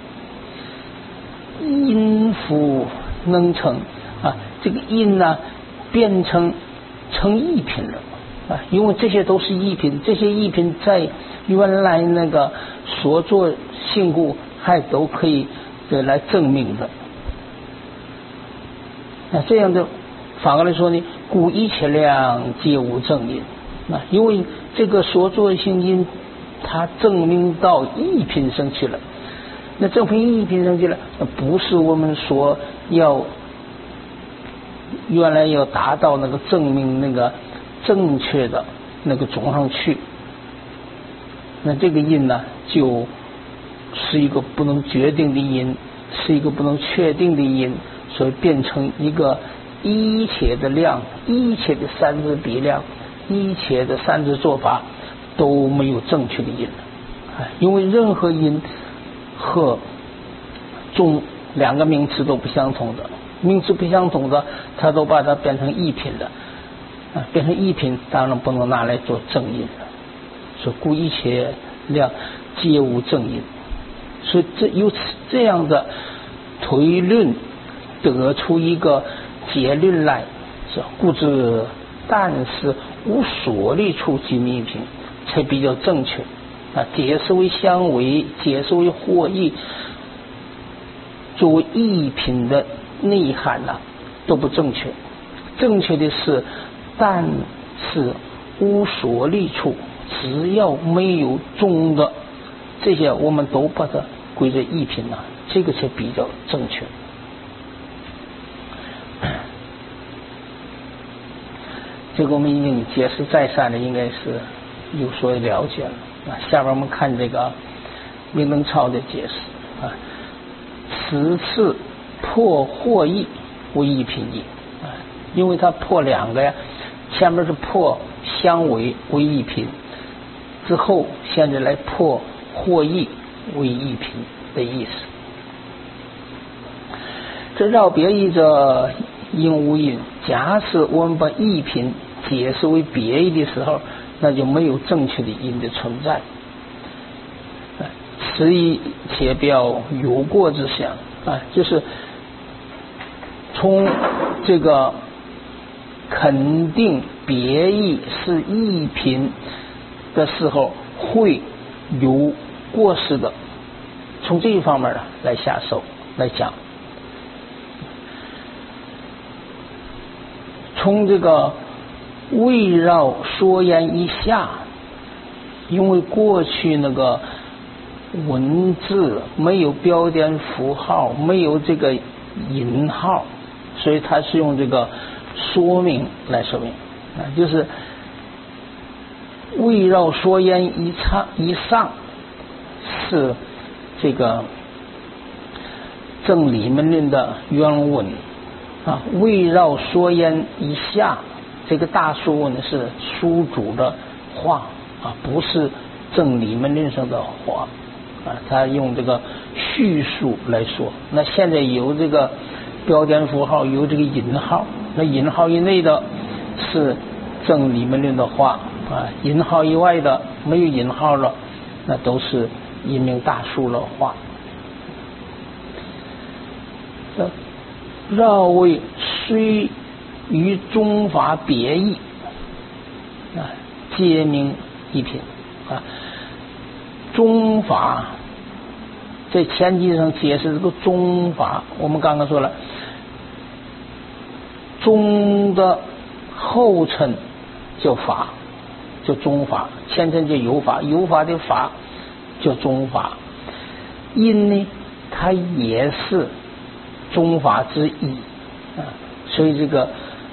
因夫能成啊，这个因呢、啊、变成成一品了啊，因为这些都是一品，这些一品在原来那个所作性故还都可以来证明的。那这样的反过来说呢，故一切量皆无正因啊，因为这个所作性因它证明到一品上去了。那证明一品上去了，不是我们说要原来要达到那个证明那个正确的那个种上去，那这个音呢就是一个不能决定的音，是一个不能确定的音，所以变成一个一切的量，一切的三字比量，一切的三字做法都没有正确的音，因为任何音和中两个名词都不相同的，名词不相同的，它都把它变成异品的，啊，变成异品当然不能拿来做正音了，所以故一切量皆无正音，所以这由此这样的推论得出一个结论来，是故知但是无所立处即名异品才比较正确啊，解释为相违，解释为惑异，作为异品的内涵呢、啊、都不正确，正确的是但是无所立处，只要没有中的这些我们都把它归在异品呢、啊，这个才比较正确。这个我们已经解释再三了，应该是有所了解了啊。下边我们看这个明登超的解释啊，此次破惑异为异品义啊，因为它破两个呀，前面是破相违为异品，之后现在来破惑异为异品的意思。这绕别义者应无因，假使我们把异品解释为别义的时候，那就没有正确的因的存在，此一且表有过之想啊，就是从这个肯定别义是异品的时候会有过失的，从这一方面来下手来讲。从这个围绕说言以下，因为过去那个文字没有标点符号，没有这个引号，所以它是用这个说明来说明啊，就是围绕说言以上以上是这个正理门论的原文啊，围绕说言以下，这个大说文是书主的话啊，不是正理门论上的话啊，他用这个叙述来说。那现在有这个标点符号，有这个引号，那引号以内的是正理门论的话啊，引号以外的没有引号了，那都是引明大书的话。绕为虽与中法别异啊，皆名异品啊。中法在前集上解释这个中法，我们刚刚说了，中的后尘叫法，叫中法，前尘叫有法，有法的法叫中法。因呢，它也是中法之一啊，所以这个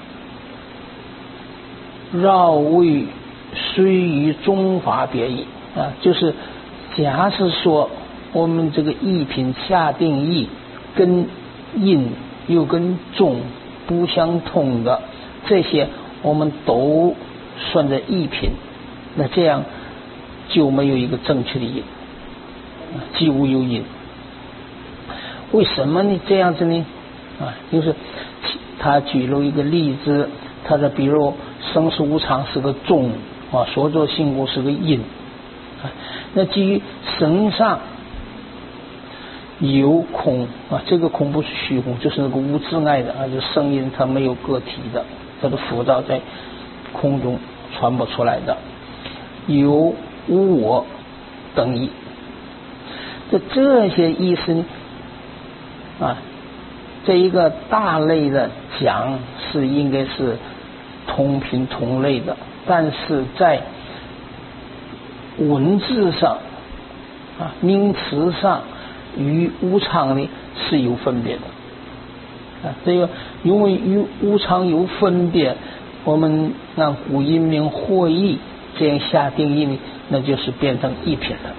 绕位虽与中法别异啊，就是假使说我们这个异品下定义跟因又跟中不相通的这些，我们都算在异品，那这样就没有一个正确的因，既无有因。为什么呢？这样子呢？啊，就是他举了一个例子，他说，比如生死无常是个中啊，所作性故是个因啊，那基于身上有空啊，这个空不是虚空，就是那个无自爱的啊，就声音它没有个体的，它的浮躁在空中传播出来的，有无我等义。这这些意思呢？啊，这一个大类的讲是应该是同频同类的，但是在文字上啊，名词上与无常呢是有分别的啊。这个因为与无常有分别，我们按古音名惑异这样下定义呢，那就是变成一品了。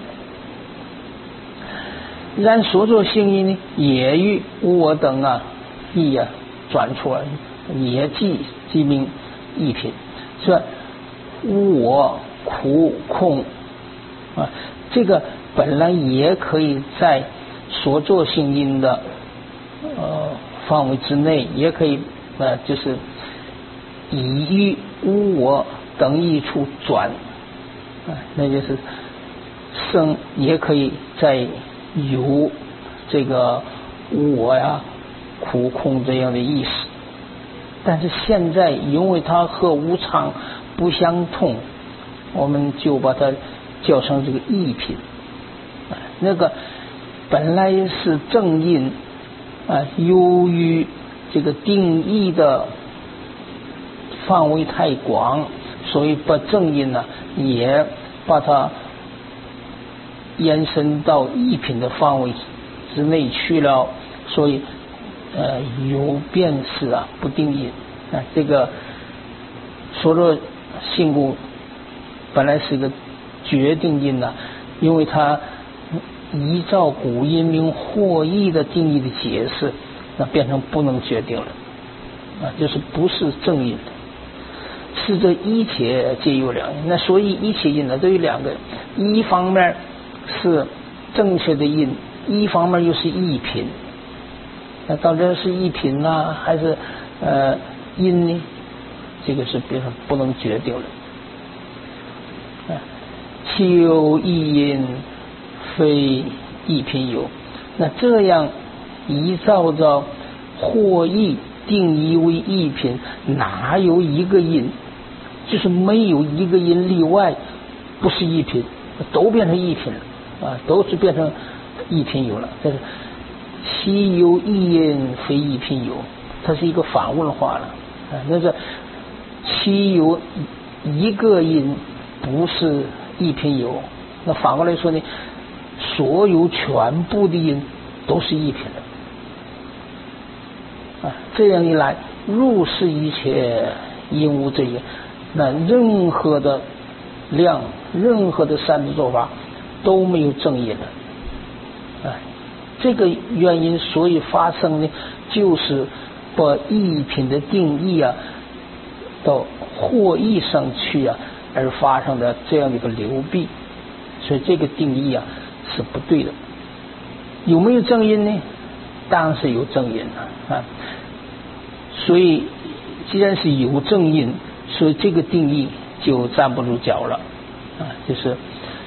然所作性义呢，也与无我等啊义啊转出来，也即即名一品。说无我苦空啊，这个本来也可以在所作性因的呃范围之内，也可以呃就是以于无我等一处转啊，那就是生也可以在有这个无我呀、苦空这样的意思。但是现在因为它和无常不相通，我们就把它叫成这个异品。那个本来是正因啊，由于这个定义的范围太广，所以把正因呢也把它延伸到异品的范围之内去了，所以呃有变是啊不定因啊，这个所作性故本来是一个决定因呢、啊，因为它依照古因明获益的定义的解释，那变成不能决定了啊，就是不是正因的。是这一切皆有两因，那所以一切因呢都有两个，一方面是正确的因，一方面又是异品。那到底是异品呢，还是呃因呢？这个是别人不能决定了。啊，其有异因，非异品有。那这样依照着获益定义为异品，哪有一个因？就是没有一个因例外不是异品，都变成异品了啊，都是变成异品有了。这是其有异因，非异品有，它是一个反问话了啊。那个其有一个因不是异品有，那反过来说呢，所有全部的因都是异品的啊。这样一来，入世一切因无正因。那任何的量，任何的三次做法都没有正因了，哎，这个原因所以发生呢，就是把异品的定义啊，到获益上去啊，而发生的这样的一个流弊，所以这个定义啊是不对的。有没有正因呢？当然是有正因啊，所以既然是有正因，所以这个定义就站不住脚了啊，就是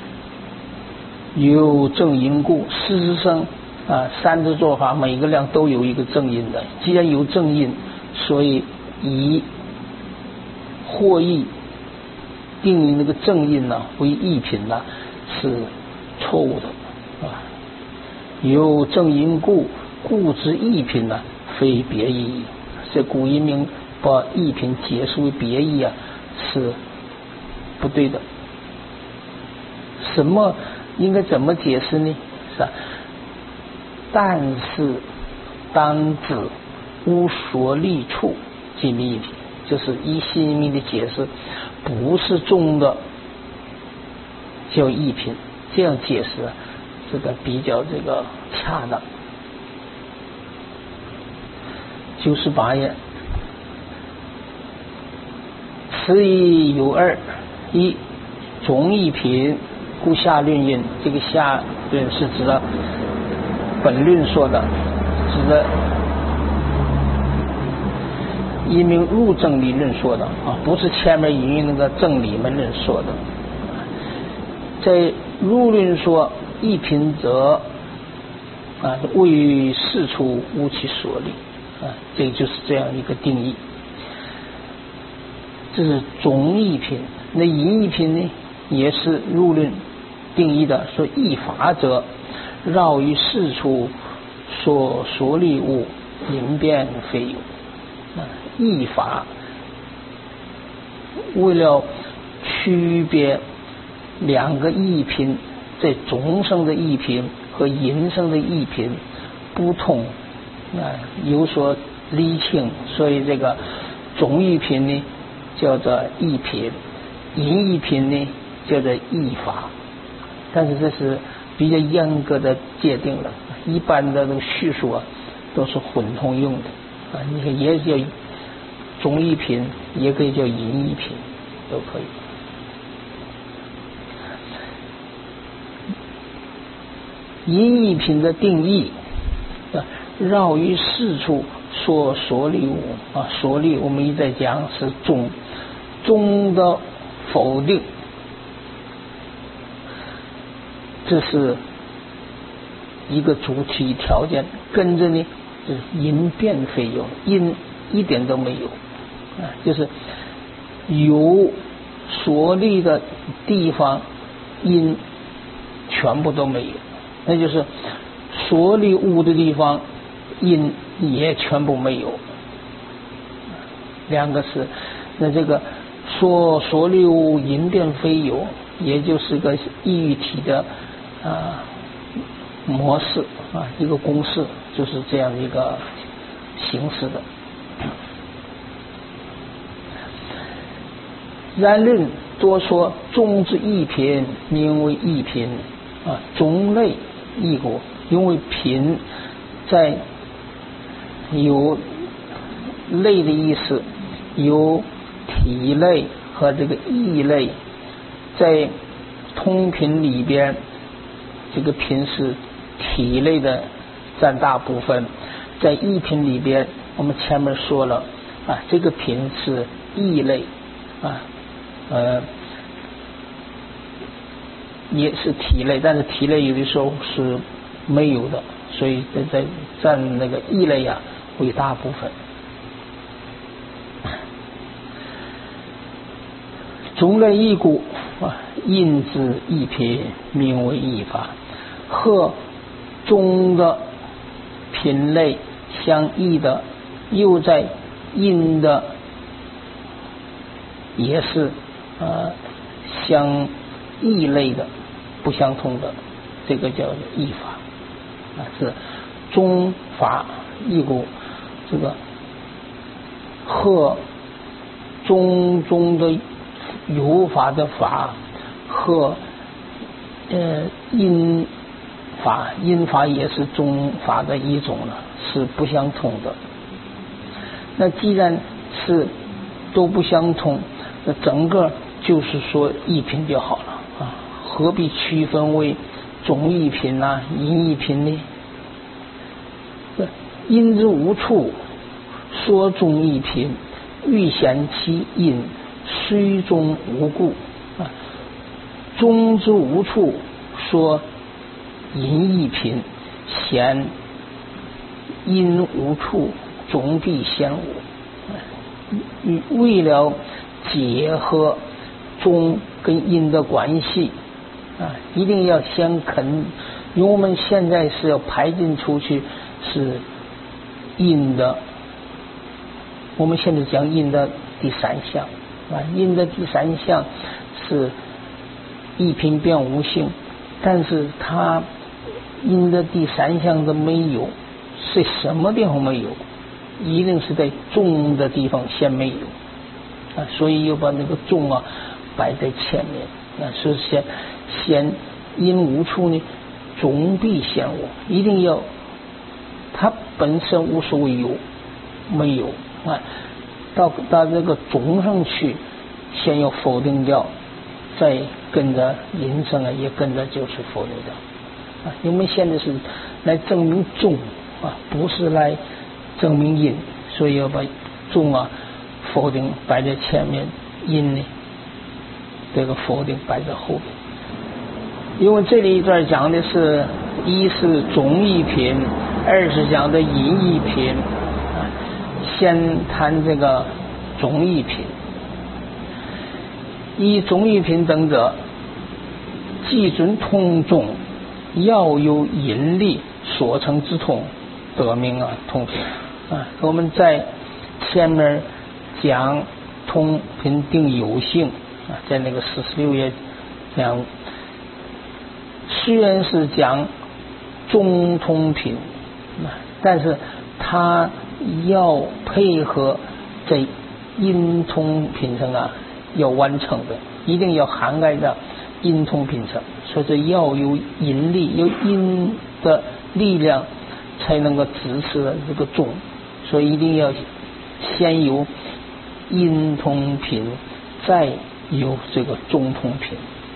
有正因故，事实上啊，三次做法每个量都有一个正因的。既然有正因，所以以获益定义那个正因呢为异品呢是错误的啊。有正因故，故之异品呢非别异。这古因明把异品解释为别异啊，是不对的。什么应该怎么解释呢？是吧？但是当指无所立处即名异品，就是依心明的解释，不是中的叫异品，这样解释这个比较这个恰当。九十八页，此义有二：一，总异品，故下论因。这个下论是指的本论说的，指的因明入正理论说的啊，不是前面引用那个正理门论说的。在入论说异品者啊，位于事处无其所立啊，这个就是这样一个定义。这是总异品。那隐异品呢，也是入论定义的，说异法者绕于事处所所立物，因变非有。啊，异法为了区别两个异品，在总生的异品和隐生的异品不同啊，有所厘清，所以这个总异品呢叫做异品， 淫逸品呢叫做异法，但是这是比较严格的界定了，一般的这个叙述啊都是混同用的啊，你看也叫中异品，也可以叫淫逸品，都可以。淫逸品的定义啊，绕于四处说所立物啊，所立我们一再讲是中中的否定，这是一个主体条件，跟着呢就是因变非有，因一点都没有啊，就是有所立的地方因全部都没有，那就是所立物的地方因也全部没有，两个是那这个说所立物因变非有，也就是个异域体的啊模式啊，一个公式，就是这样的一个形式的。然论多说中之异品名为异品啊，中类异果，因为品在有类的意思，有体类和这个异类，在通品里边，这个品是体类的占大部分，在异品里边，我们前面说了啊，这个品是异类啊，呃，也是体类，但是体类有的时候是没有的，所以在在占那个异类啊为大部分。中类异故啊，因之异品名为异法，和中的品类相异的，又在因的也是呃相异类的，不相同的，这个叫异法啊，是中法异故，这个和中中的有法的法和呃因法，因法也是中法的一种了，是不相同的。那既然是都不相同，那整个就是说异品就好了啊，何必区分为中异品啊、因异品呢？因之无处说中异品，欲显其因，虽中无故啊。中之无处说因异品，显因无处，中必显无。为了结合中跟因的关系啊，一定要先肯，因为我们现在是要排进出去是因的，我们现在讲因的第三项啊，因的第三项是异品变无性，但是它因的第三项的没有，是什么地方没有？一定是在中的地方先没有啊，所以又把那个中啊摆在前面啊，是先先因无处呢，中必显我，一定要它本身无所谓有没有啊，到到这个中上去，先要否定掉，再跟着因生啊也跟着就是否定掉啊，因为现在是来证明中啊，不是来证明因，所以要把中啊否定摆在前面，因呢这个否定摆在后边。因为这里一段讲的是一是中异品，二是讲的因异品啊。先谈这个中异品。以中异品等者，既准通中，要有因力所成之通，得名啊通品啊。我们在前面讲通品定有性啊，在那个四十六页讲，虽然是讲中通品，但是它要配合在因通品上啊要完成的， 一定要涵盖到阴通品层，所以说要有阴力，有阴的力量才能够支持这个中，所以一定要先有阴通品，再有这个中通品，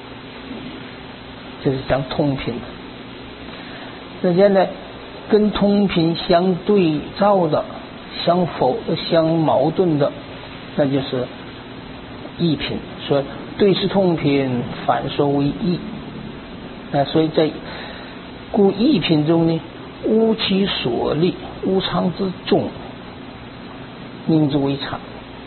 这是讲通品的。那现在跟通品相对照的、相否、相矛盾的，那就是异品。所以对是通品，反说为异。那所以在故异品中呢，无其所立，无常之中，名之为常。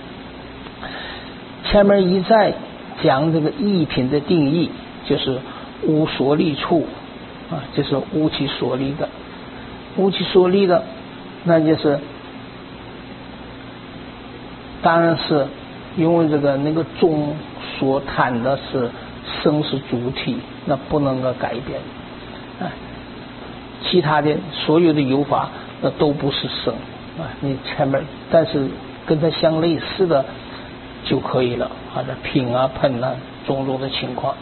前面一再讲这个异品的定义，就是无所立处啊，就是无其所立的，无其所立的，那就是当然是因为这个那个中所谈的是生是主体，那不能够改变啊。其他的所有的有法那都不是生啊，你前面但是跟它相类似的就可以了啊，这品啊、喷啊种种的情况。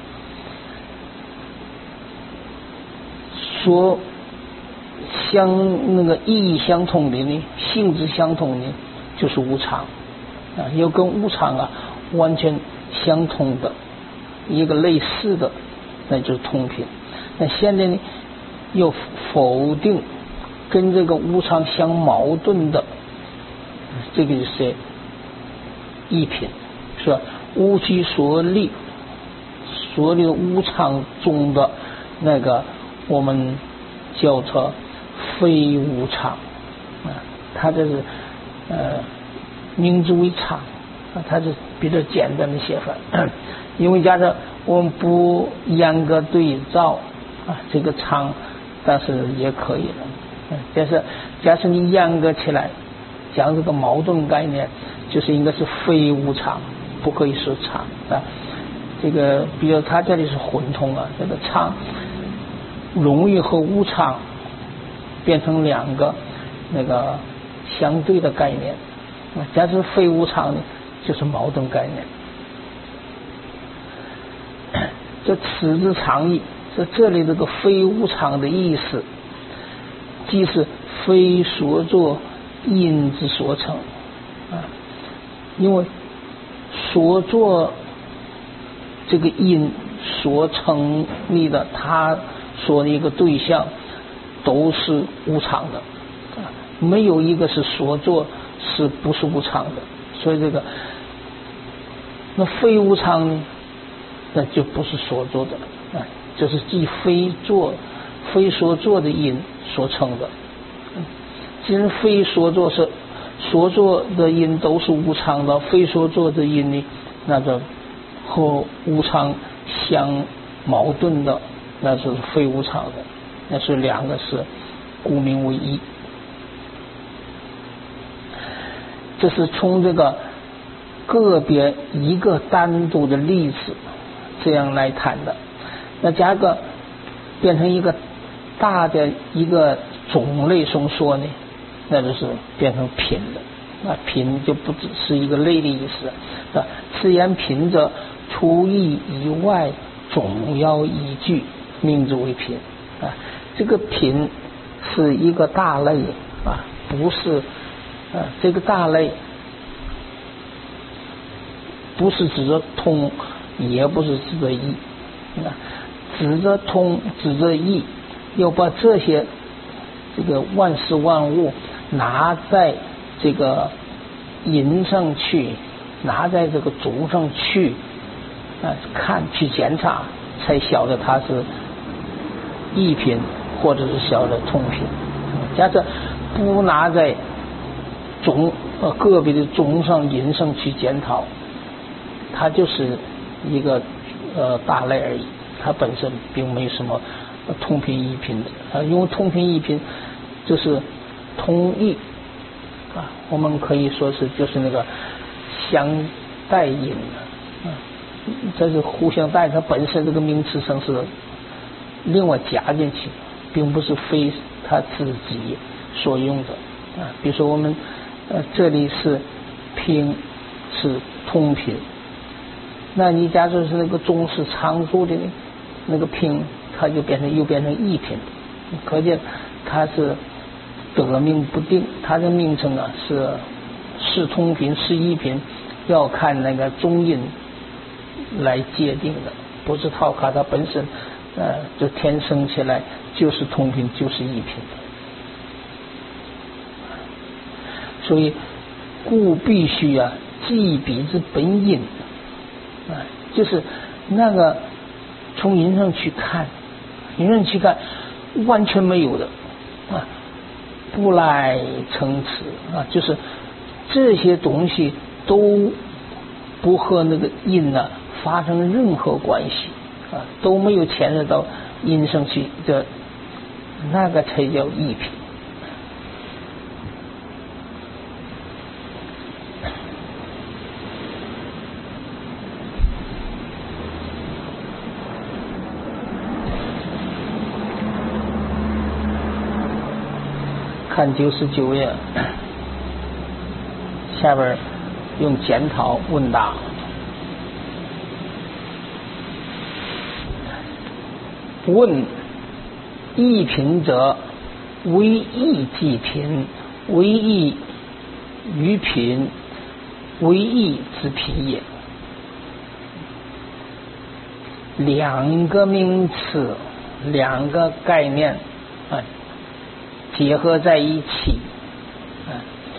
说相那个意义相通的呢，性质相通的就是无常啊，要跟无常啊完全相通的一个类似的，那就是通品。那现在呢，要否定跟这个无常相矛盾的，这个就是异品，是吧？无其所立，所立的无常中的那个，我们叫做非无常啊，它这是呃名之为常啊，它是比较简单的写法。因为假设我们不严格对照啊，这个常，但是也可以的。但是假设你严格起来讲这个矛盾概念，就是应该是非无常，不可以说常啊。这个比如它这里是混同啊，这个常容易和无常变成两个那个相对的概念，假设非无常呢，就是矛盾概念。这此之常义，这这里这个非无常的意思，即是非所作因之所成啊，因为所作这个因所成立的，他说的一个对象都是无常的啊，没有一个是所作是不是无常的。所以这个那非无常呢，那就不是所作的了啊，就是即非作非所作的因所成的。既然非所作是所作的因都是无常的，非所作的因呢，那个和无常相矛盾的，那是非无常的，那是两个是故名为一。这是从这个个别一个单独的例子这样来谈的。那加个变成一个大的一个种类中说呢，那就是变成品了。那品就不只是一个类的意思啊。此言品者，除义以外总要依据，名之为品啊。这个品是一个大类啊，不是啊，这个大类不是指着通，也不是指着义啊，指着通，指着义，要把这些这个万事万物拿在这个因上去，拿在这个主上去啊，看去检查，才晓得它是义品，或者是晓得通品。假设不拿在总呃个别的总上因上去检讨，它就是一个呃大类而已，它本身并没有什么通品异品的啊。因为通品异品就是通义啊，我们可以说是就是那个相代因的啊，这是互相代，它本身这个名词上是另外加进去，并不是非它自己所用的啊。比如说我们呃这里是品是通品， 那你假如是那个中是常住的那个品，它就变成又变成异品，可见它是得名不定，它的名称啊是是通品是异品，要看那个中音来界定的，不是靠它它本身呃就天生起来就是通品就是异品的。所以故必须啊记笔之本音啊，就是那个从音上去看，音上去看完全没有的啊，不来成词啊，就是这些东西都不和那个音呢、啊、发生任何关系啊，都没有牵涉到音上去的，那个才叫异品。看九十九页，下边用检讨问答。问异品者，为异即品，为异于品，为异之品也。两个名词，两个概念啊，结合在一起，啊，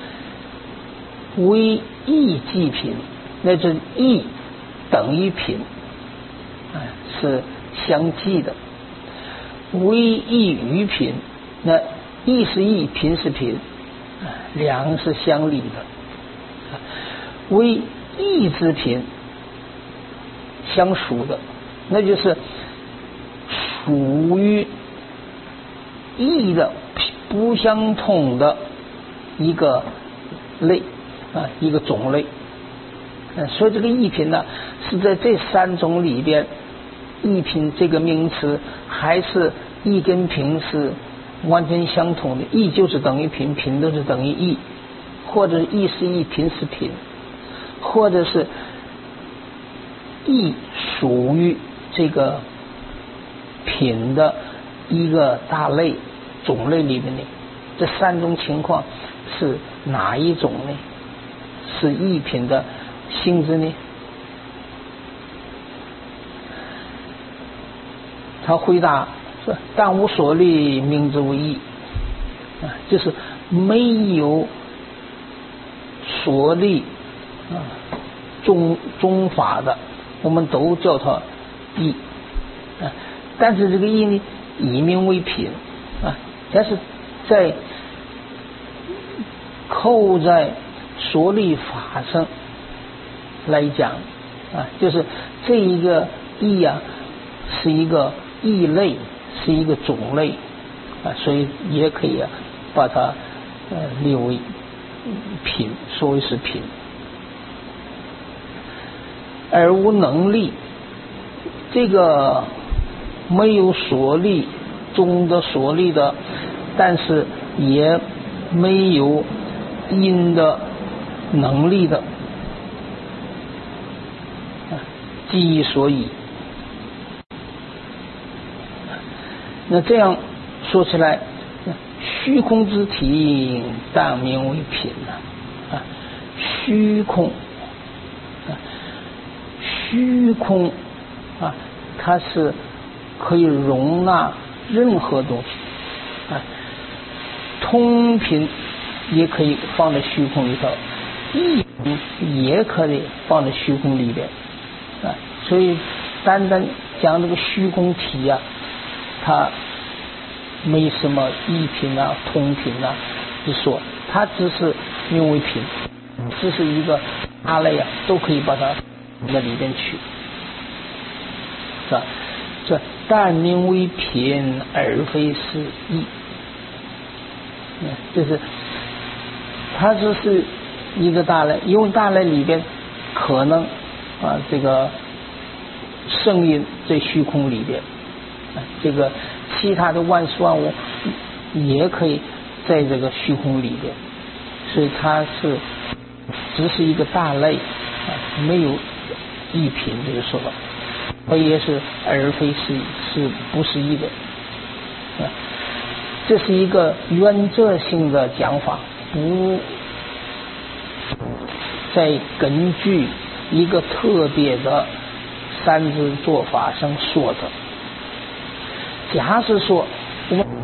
为异即品，那就是异等于品，啊，是相继的。为异于品，那异是异，品是品，啊，两是相离的。为异之品，相属的，那就是属于异的不相同的一个类啊，一个种类。嗯，所以这个异品呢，是在这三种里边，异品这个名词还是异跟品是完全相同的，异就是等于品，品都是等于异，或者异是异，品是品，或者是异属于这个品的一个大类种类里面的。这三种情况是哪一种呢？是异品的性质呢？他回答说：“但无所立，名之为异。”啊，就是没有所立啊宗宗法的，我们都叫它异啊。但是这个异呢，以名为品啊，但是在扣在所立法上来讲啊，就是这一个异啊，是一个异类，是一个种类啊，所以也可以啊把它呃列为品，说为是品。而无能力，这个没有所立中的所立的，但是也没有因的能力的，即所以。那这样说起来，虚空之体当名为品啊，虚空啊，虚空啊，它是可以容纳任何东西啊，通品也可以放在虚空里头，异品也可以放在虚空里边啊，所以单单讲这个虚空体啊，它没什么异品啊、通品啊之说，它只是名为品，只是一个大类啊，都可以把它那里边去，是吧？这但名为品，而非是异。嗯，就是它只是一个大类，因为大类里边可能啊，这个声音在虚空里边。这个其他的万事万物也可以在这个虚空里边，所以它是只是一个大类啊，没有一品这个说法，所以也是而非是是不是一的啊？这是一个原则性的讲法，不再根据一个特别的三支做法上说的。假使说我们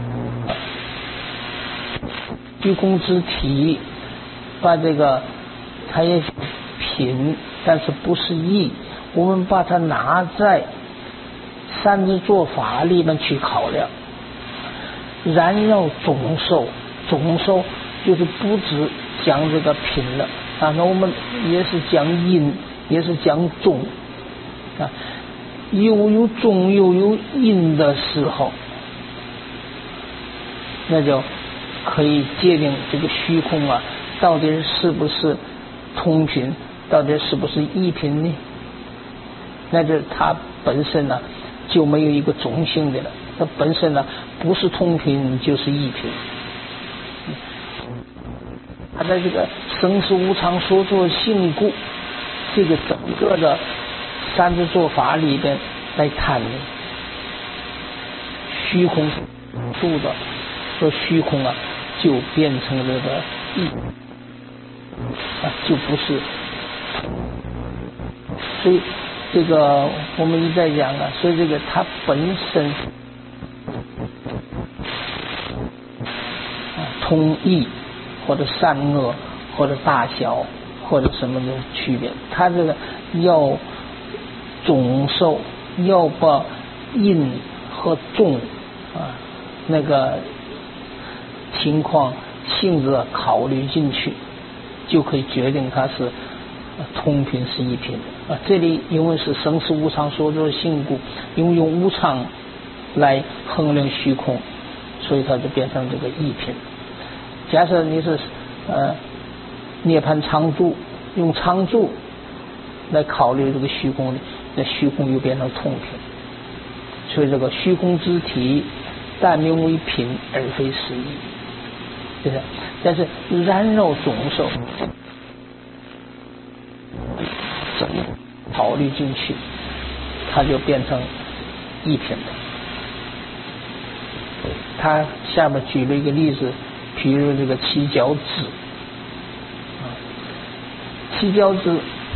虚空之体把这个它也品，但是不是义，我们把它拿在三支做法里面去考量，然绕总受，总受就是不只讲这个品了啊，那我们也是讲因，也是讲中啊，又有中又有因的时候，那就可以界定这个虚空啊，到底是不是通品，到底是不是异品呢？那就它本身呢就没有一个中性的了，它本身呢不是通品就是异品。它在这个生死无常所作性故这个整个的三支做法里边来谈的虚空度的说虚空啊，就变成了这个异啊，就不是。所以这个我们一再讲啊，所以这个它本身啊通义或者善恶或者大小或者什么的区别，它这个要总受，要把因和重啊那个情况性质考虑进去，就可以决定它是通品是异品啊。这里因为是生死无常所作性故，因为用无常来衡量虚空，所以它就变成这个异品。假设你是呃涅槃常住，用常住来考虑这个虚空，那虚空又变成通品。所以这个虚空之体但名为品而非实义，对不对？但是然绕总受怎么考虑进去，它就变成异品了。他下面举了一个例子，比如这个七角子啊，七角子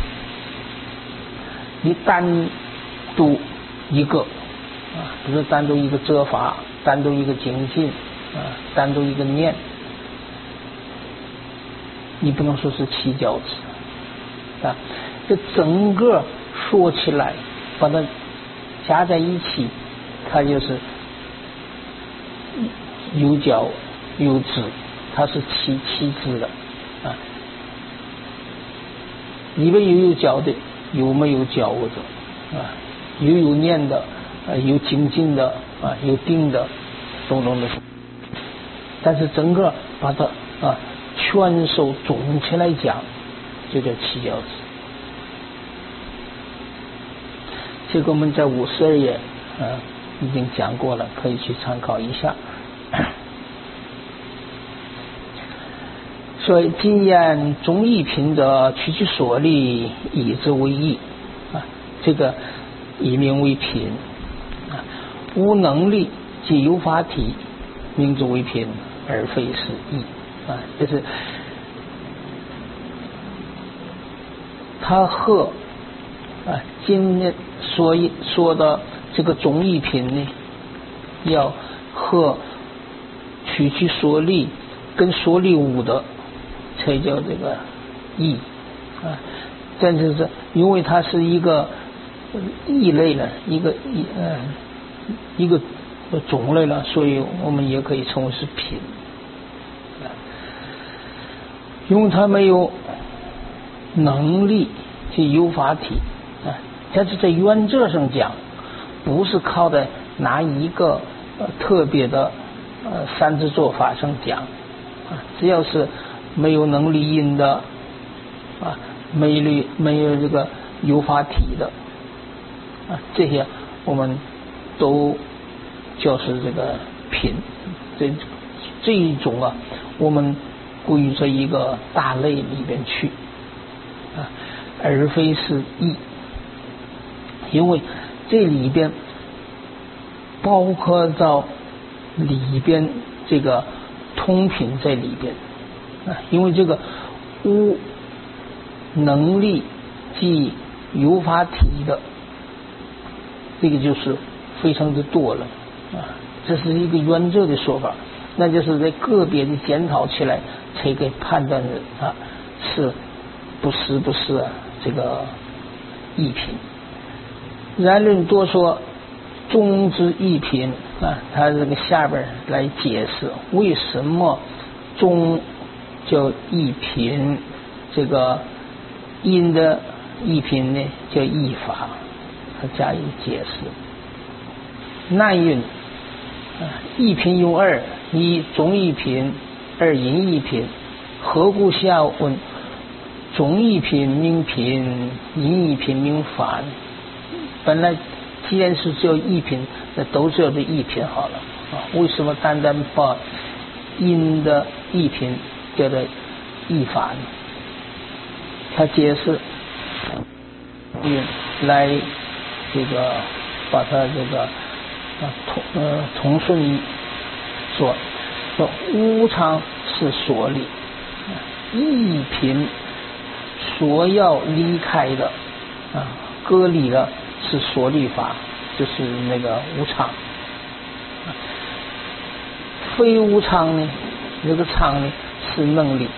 你单独一个啊，比如单独一个遮法，单独一个精进啊，单独一个念，你不能说是七角子啊。这整个说起来，把它加在一起，它就是有角有子，它是七七支的啊。里面有有角的，有没有角的啊？有有念的，啊，有精进的啊，有定的，种种的。但是整个把它啊全收总起来讲，就叫七角子。这个我们在五十二页啊已经讲过了，可以去参考一下。所以今言中异品者，取其所立，以之为义啊，这个以名为品啊。无能力即有法体，名之为品，而非是义啊。就是他和啊今天所以说的这个中异品呢，要和取其所立跟所立无的才叫这个异啊。但是是因为它是一个异类了，一个一呃一个种类了，所以我们也可以称为是品啊。因为它没有能力去有法体啊，但是在原则上讲，不是靠的拿一个呃特别的呃三支做法上讲啊，只要是没有能力因的啊，没有没有这个有法体的啊，这些我们都就是这个品，这这一种啊，我们归在一个大类里边去啊，而非是义因为这里边包括到里边这个通品在里边啊，因为这个无能力即有法体的这个就是非常的多了啊，这是一个原则的说法，那就是在个别的检讨起来才给判断的啊，是不是不是啊这个异品。然论多说中之异品啊，他这个下边来解释为什么中叫异品，这个阴的异品呢叫异法，他加以解释。难运异品用二，一中异品，二阴异品，何故下问中异品名品，阴异品名法？本来既然是叫异品，那都叫做异品好了啊，为什么单单把阴的异品叫做异法呢？他解释嗯来这个把它这个啊同呃同顺说说无常是所立，异品所要离开的啊割离的是所立法，就是那个无常。非无常呢，这个常呢是能力，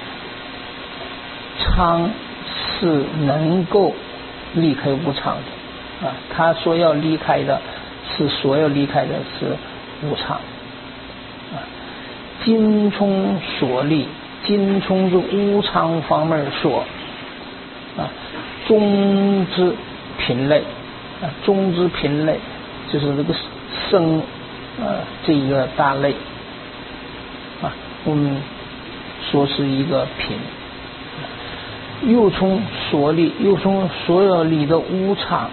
常是能够离开无常的啊，他所要离开的是所要离开的是无常啊。今从所立，今从这无常方面说啊，中之品类啊，中之品类就是这个生啊这一个大类啊，我们说是一个品。又从所立，又从所有立的无常，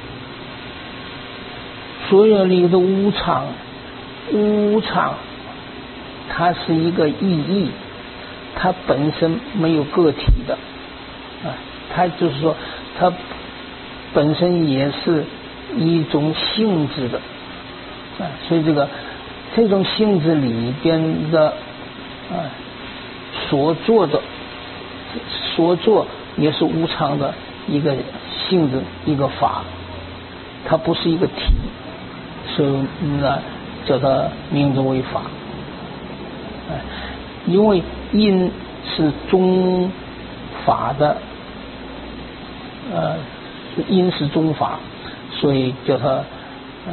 所有立的无常，无常它是一个意义，它本身没有个体的啊，它就是说它本身也是一种性质的啊，所以这个这种性质里边的啊所做的所做也是无常的一个性质一个法，它不是一个体，所以呢叫它名字为法。因为因是中法的呃因是中法，所以叫它呃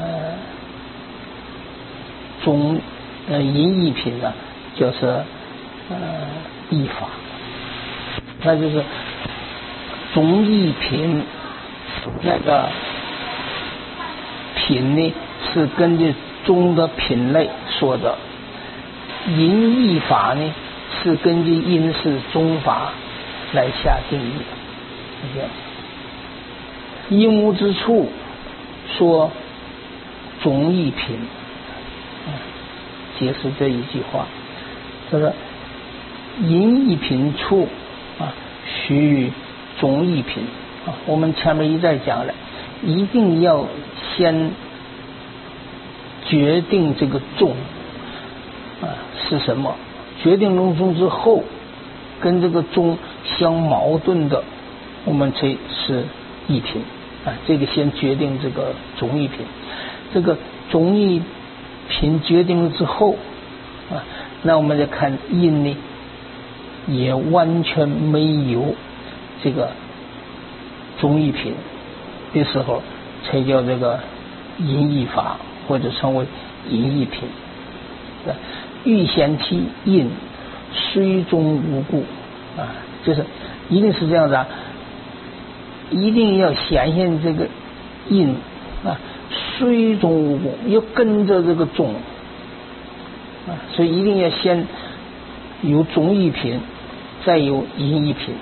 中呃因异品呢叫是呃异法。那就是中异品那个品呢是根据中的品类说的，因异法呢是根据因是中法来下定义的。因无之处说中异品，解释这一句话，这个因异品处啊，须中异品啊。我们前面一再讲了，一定要先决定这个中啊是什么，决定了中之后，跟这个中相矛盾的，我们才是异品啊。这个先决定这个中异品，这个中异品决定了之后啊，那我们再看因呢。也完全没有这个中异品的时候，才叫这个因异法，或者称为因异品。欲显其因，虽中无故啊，就是一定是这样子啊，一定要显现这个因啊，虽中无故，要跟着这个中啊，所以一定要先有中异品。再有因异品，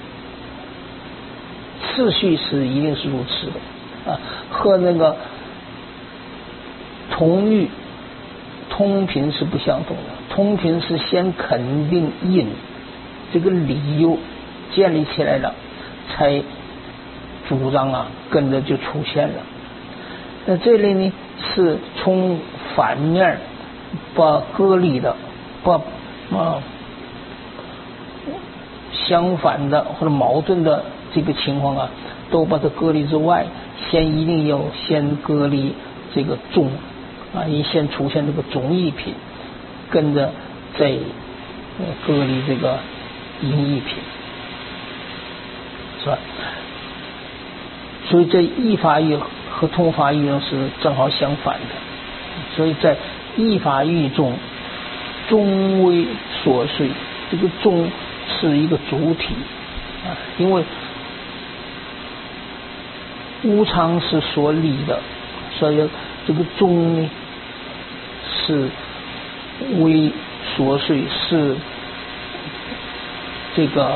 次序是一定是如此的啊，和那个同欲通品是不相同的。通品是先肯定因这个理由建立起来了，才主张啊跟着就出现了。 那这里呢是从反面把隔离的，把啊相反的或者矛盾的这个情况啊，都把它隔离之外，先一定要先隔离这个中啊，你先出现这个中异品，跟着再呃隔离这个阴异品，是吧？所以这异法域和同法域呢是正好相反的，所以在异法域中，中为所随，这个中是一个主体啊，因为无常是所立的，所以这个中呢是为所随，是这个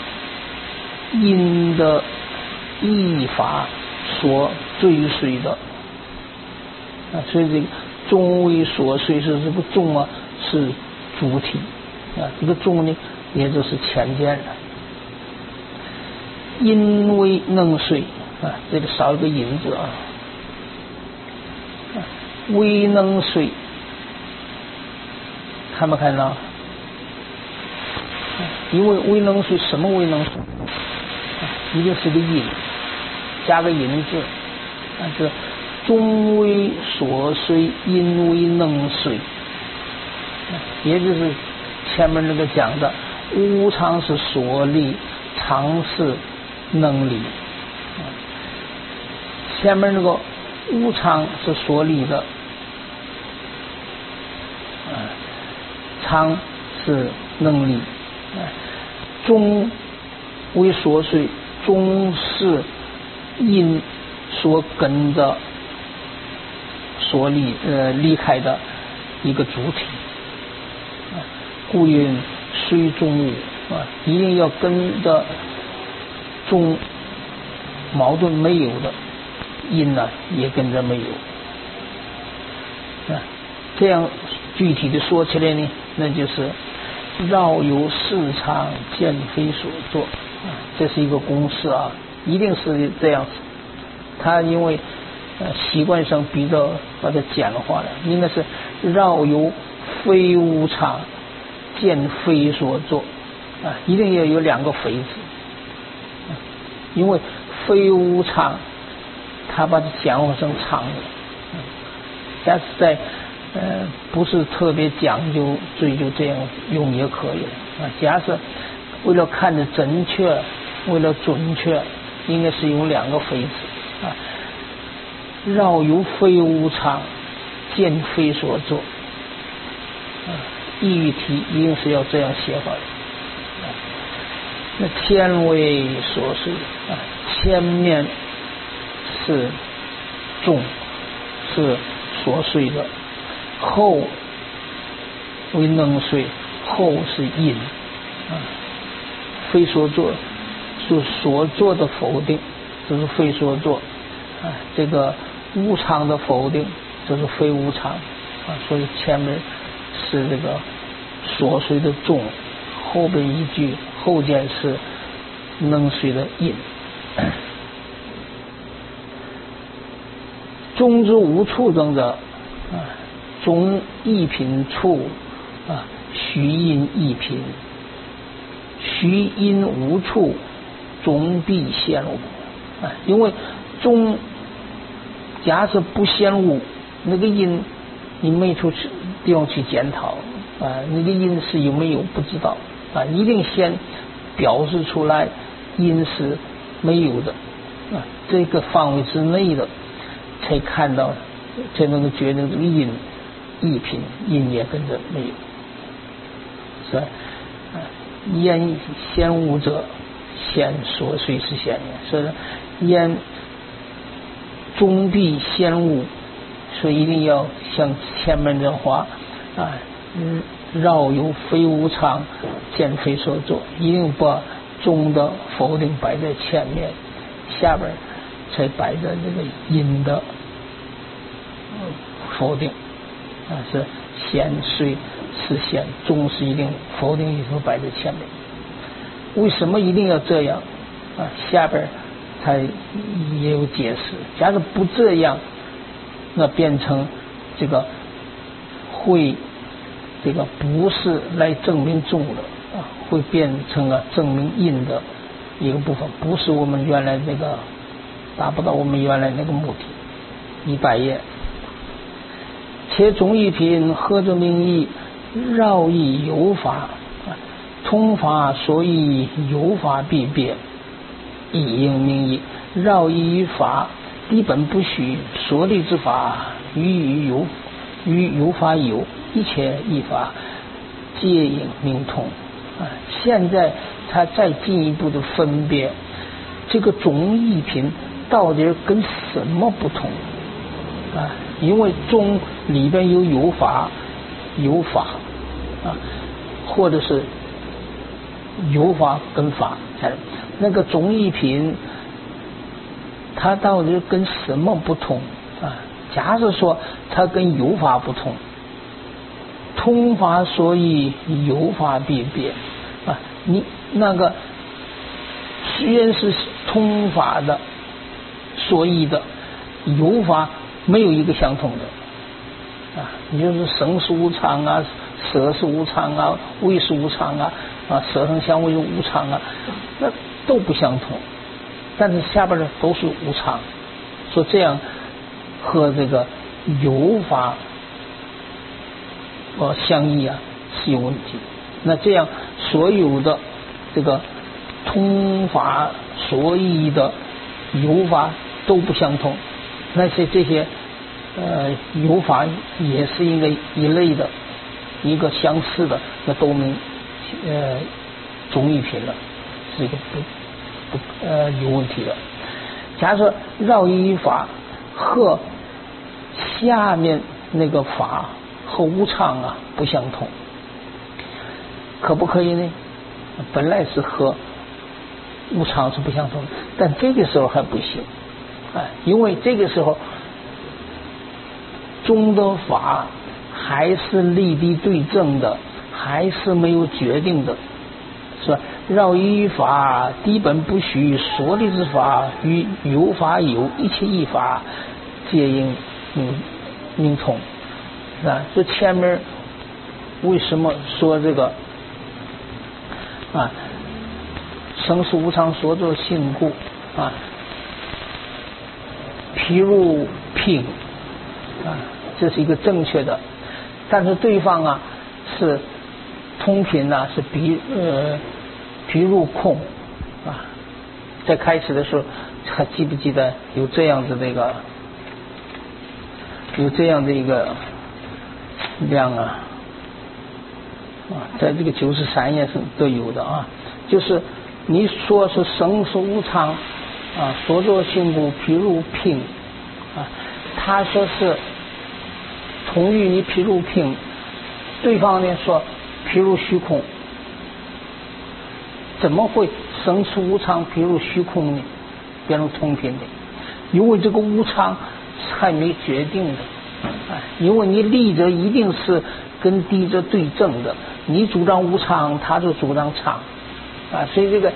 因的异法所追随的啊，所以这个中为所随是这个中啊是主体啊，这个中呢也就是浅见了。因为能随啊，这里少一个引字啊，为能随，看没看到？因为为能随，什么为能随？一定是个因，加个引字，啊，这中为所随，因为能随，也就是前面那个讲的无常是所立，常是能立。前面那个无常是所立的，常是能立，中为所随，中是因所跟着所离呃离开的一个主体，故云随中物啊，一定要跟着中矛盾没有的因呢，也跟着没有啊。这样具体的说起来呢，那就是绕有市场见非所作啊，这是一个公式啊，一定是这样子。他因为呃习惯上比较把它简化了，应该是绕有非无常见非所作啊，一定要有两个非字，啊、因为非无常他把它简化成常了，啊、假使在呃不是特别讲究追究这样用也可以了啊。假设为了看得准确，为了准确，应该是用两个非字啊，绕有非无常见非所作啊，意语题一定是要这样写法的啊。那前为所随啊，前面是众是所随的，后为能随，后是因啊，非所作是所作的否定，这是非所作啊，这个无常的否定，这是非无常啊，所以前面是这个所随的众，后边一句后见是能随的因。中之无处等者啊，中一品处啊，虚因一品，虚因无处，中必现物啊。因为中假设不现物，那个因你没处地方去检讨啊，那个因是有没有不知道啊，一定先表示出来因是没有的啊，这个范围之内的才看到，才能够决定这个因异品，因也跟着没有，是吧？啊，言先无者，先所随是先也，所以言终必先无，所以一定要像前面这话啊，嗯，绕有非无常，见非所作，一定把中的否定摆在前面，下边才摆在这个因的否定啊，是先随是先，中是一定否定以后摆在前面。为什么一定要这样啊？下边他也有解释。假如不这样， 那变成这个会这个不是来证明中的啊，会变成了证明因的一个部分，不是我们原来那个达不到我们原来那个目的。一百页，且中义品合着名义，绕义有法，通法所以有法必变，一应名义，绕义于法，低本不虚，所立之法与于有与有法有，一切义法皆应明通。啊，现在他再进一步的分别这个中义品到底跟什么不同啊？因为中里边有有法有法啊，或者是有法跟法，那个中义品它到底跟什么不同啊？假设说它跟有法不同，通法所以有法必变啊，你那个虽然是通法的所以的有法没有一个相同的啊，你就是生是无常啊，色是无常啊，味是无常啊，啊色声香味是无常啊，那都不相同，但是下边的都是无常，说这样和这个有法呃相异啊是有问题。那这样所有的这个通法所依的有法都不相同，那些这些呃有法也是一个一类的一个相似的，那都能呃中义品了，是一个不不呃有问题的。假设绕义于法和下面那个法和无常啊不相同，可不可以呢？本来是和无常是不相同的，但这个时候还不行，哎，因为这个时候中的法还是立地对正的，还是没有决定的，是吧？绕义于法，低本不虚，所立之法与有法有，一切义法皆应明明通，是吧？这前面为什么说这个啊？生是无常所作性故啊，譬如品啊，这是一个正确的，但是对方啊是通品啊，是比呃譬如空啊，在开始的时候还记不记得有这样子的一个有这样的一个量啊啊，在这个九十三页上都有的啊，就是你说是生是无常啊，所作性故譬如品啊，他说是同于你譬如品，对方呢说譬如虚空，怎么会生是无常譬如虚空呢？变成同品的，因为这个无常还没决定的，啊，因为你立着一定是跟低着对正的，你主张无常，他就主张常。啊，所以这个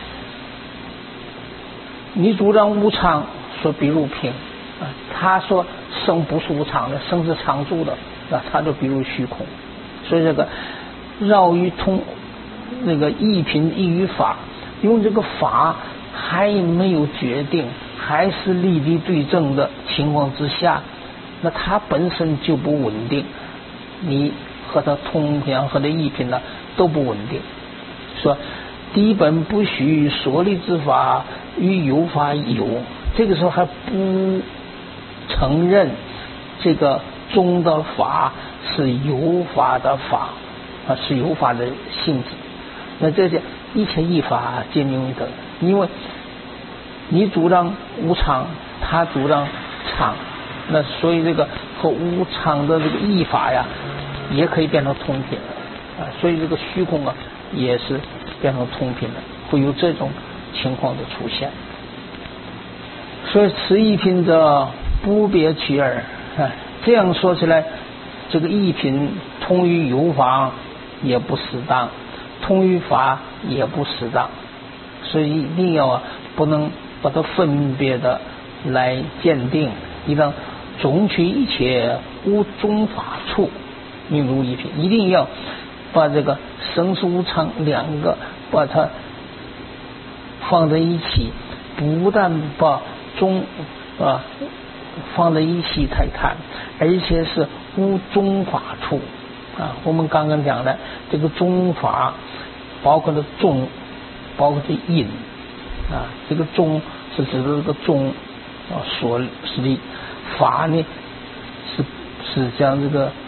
你主张无常，说比如品啊，他说生不是无常的，生是常住的，啊，他就比如虚空。所以这个绕于通那个义品义于法，用这个法还没有决定，还是立地对正的情况之下，那它本身就不稳定，你和它通量和它义品呢都不稳定，说低本不虚，所立之法与有法有，这个时候还不承认这个中的法是有法的法啊，是有法的性质。那这些一切义法皆明德，因为你主张无常，他主张常，那所以这个和无常的这个义法呀，也可以变成通品啊，所以这个虚空啊也是变成通品的，会有这种情况的出现。所以此义品者不别取耳啊，这样说起来，这个义品通于有法也不适当，通于法也不适当，所以一定要啊不能把它分别的来鉴定，一旦中取一切无中法处，名如一品。一定要把这个生死无常两个把它放在一起，不但把中啊放在一起来看，而且是无中法处啊。我们刚刚讲的这个中法，包括的中，包括的阴啊。这个中是指的这个中啊所是的，法呢是是讲这个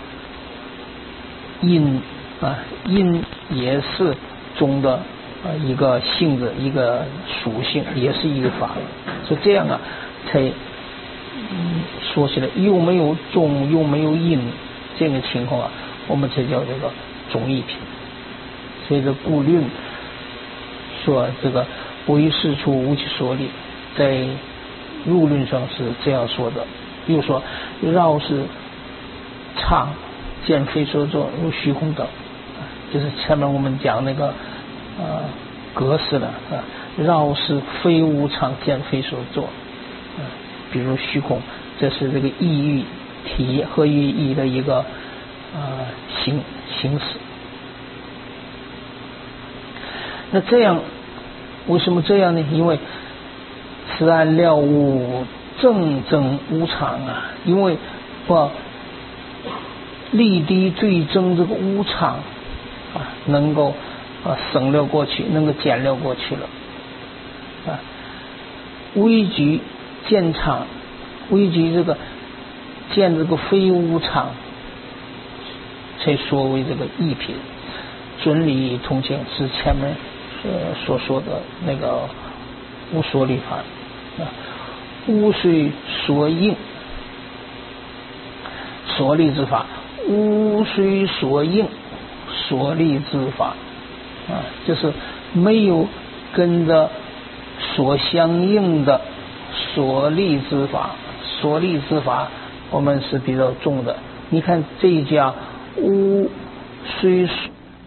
阴啊，阴也是中的啊一个性质，一个属性，也是一个法。所以这样啊，才嗯说起来又没有中又没有阴这个情况啊，我们才叫这个中一品。所以这顾论说这个唯是处无其所理，在入论上是这样说的。又说绕是常见非所作，如虚空等，就是前面我们讲那个呃格式的啊，绕是非无常见非所作啊，比如虚空，这是这个意喻体和意义的一个呃形形式。那这样为什么这样呢？因为此案了悟正正无常啊，因为把立地最正这个无常啊，能够啊省了过去，能够减了过去了啊。微局见常，微局这个见这个非无常，才说为这个一品。准理通情是前面呃所说的那个无所立法啊，无虽所应所立之法，无虽所应所立之法啊，就是没有跟着所相应的所立之法。所立之法我们是比较重的。你看这一家无虽所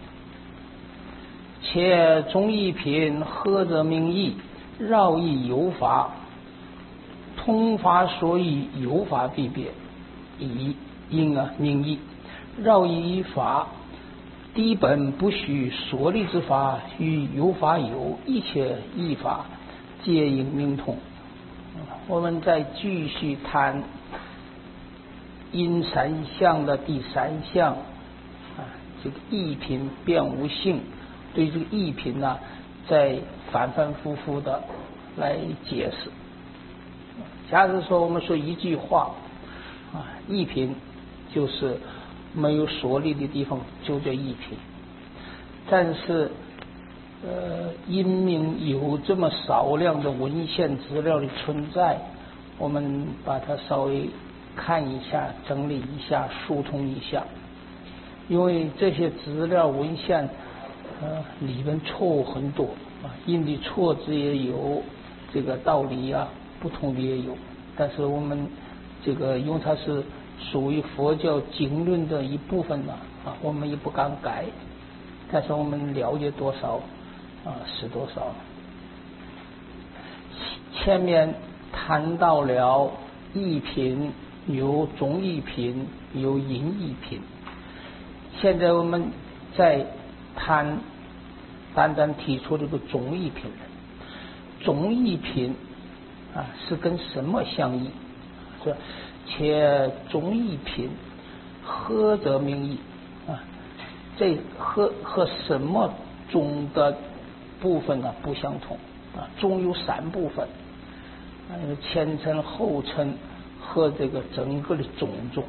且中一品，合则名义，绕亦有法，通法所以有法必别，以因啊名义，绕亦依法，低本不虚所立之法与有法有，一切异法皆应明通。我们再继续谈因三项的第三项啊，这个一品变无性。对这个一品呢，在反反复复的来解释。假如说我们说一句话啊，一品就是没有所立的地方就叫一品。但是呃，因明有这么少量的文献资料的存在，我们把它稍微看一下，整理一下，疏通一下。因为这些资料文献呃，里面错误很多啊，印的错字也有，这个道理啊不同的也有。但是我们这个因为它是属于佛教经论的一部分呢啊，我们也不敢改。但是我们了解多少啊是多少。前面谈到了一品，有中一品，有阴一品。现在我们在谈单单提出这个中一品，中一品啊是跟什么相异？是且中一品合则名义啊，这和和什么中的部分呢不相同啊？中有三部分，啊，前尘、后尘和这个整个的种种。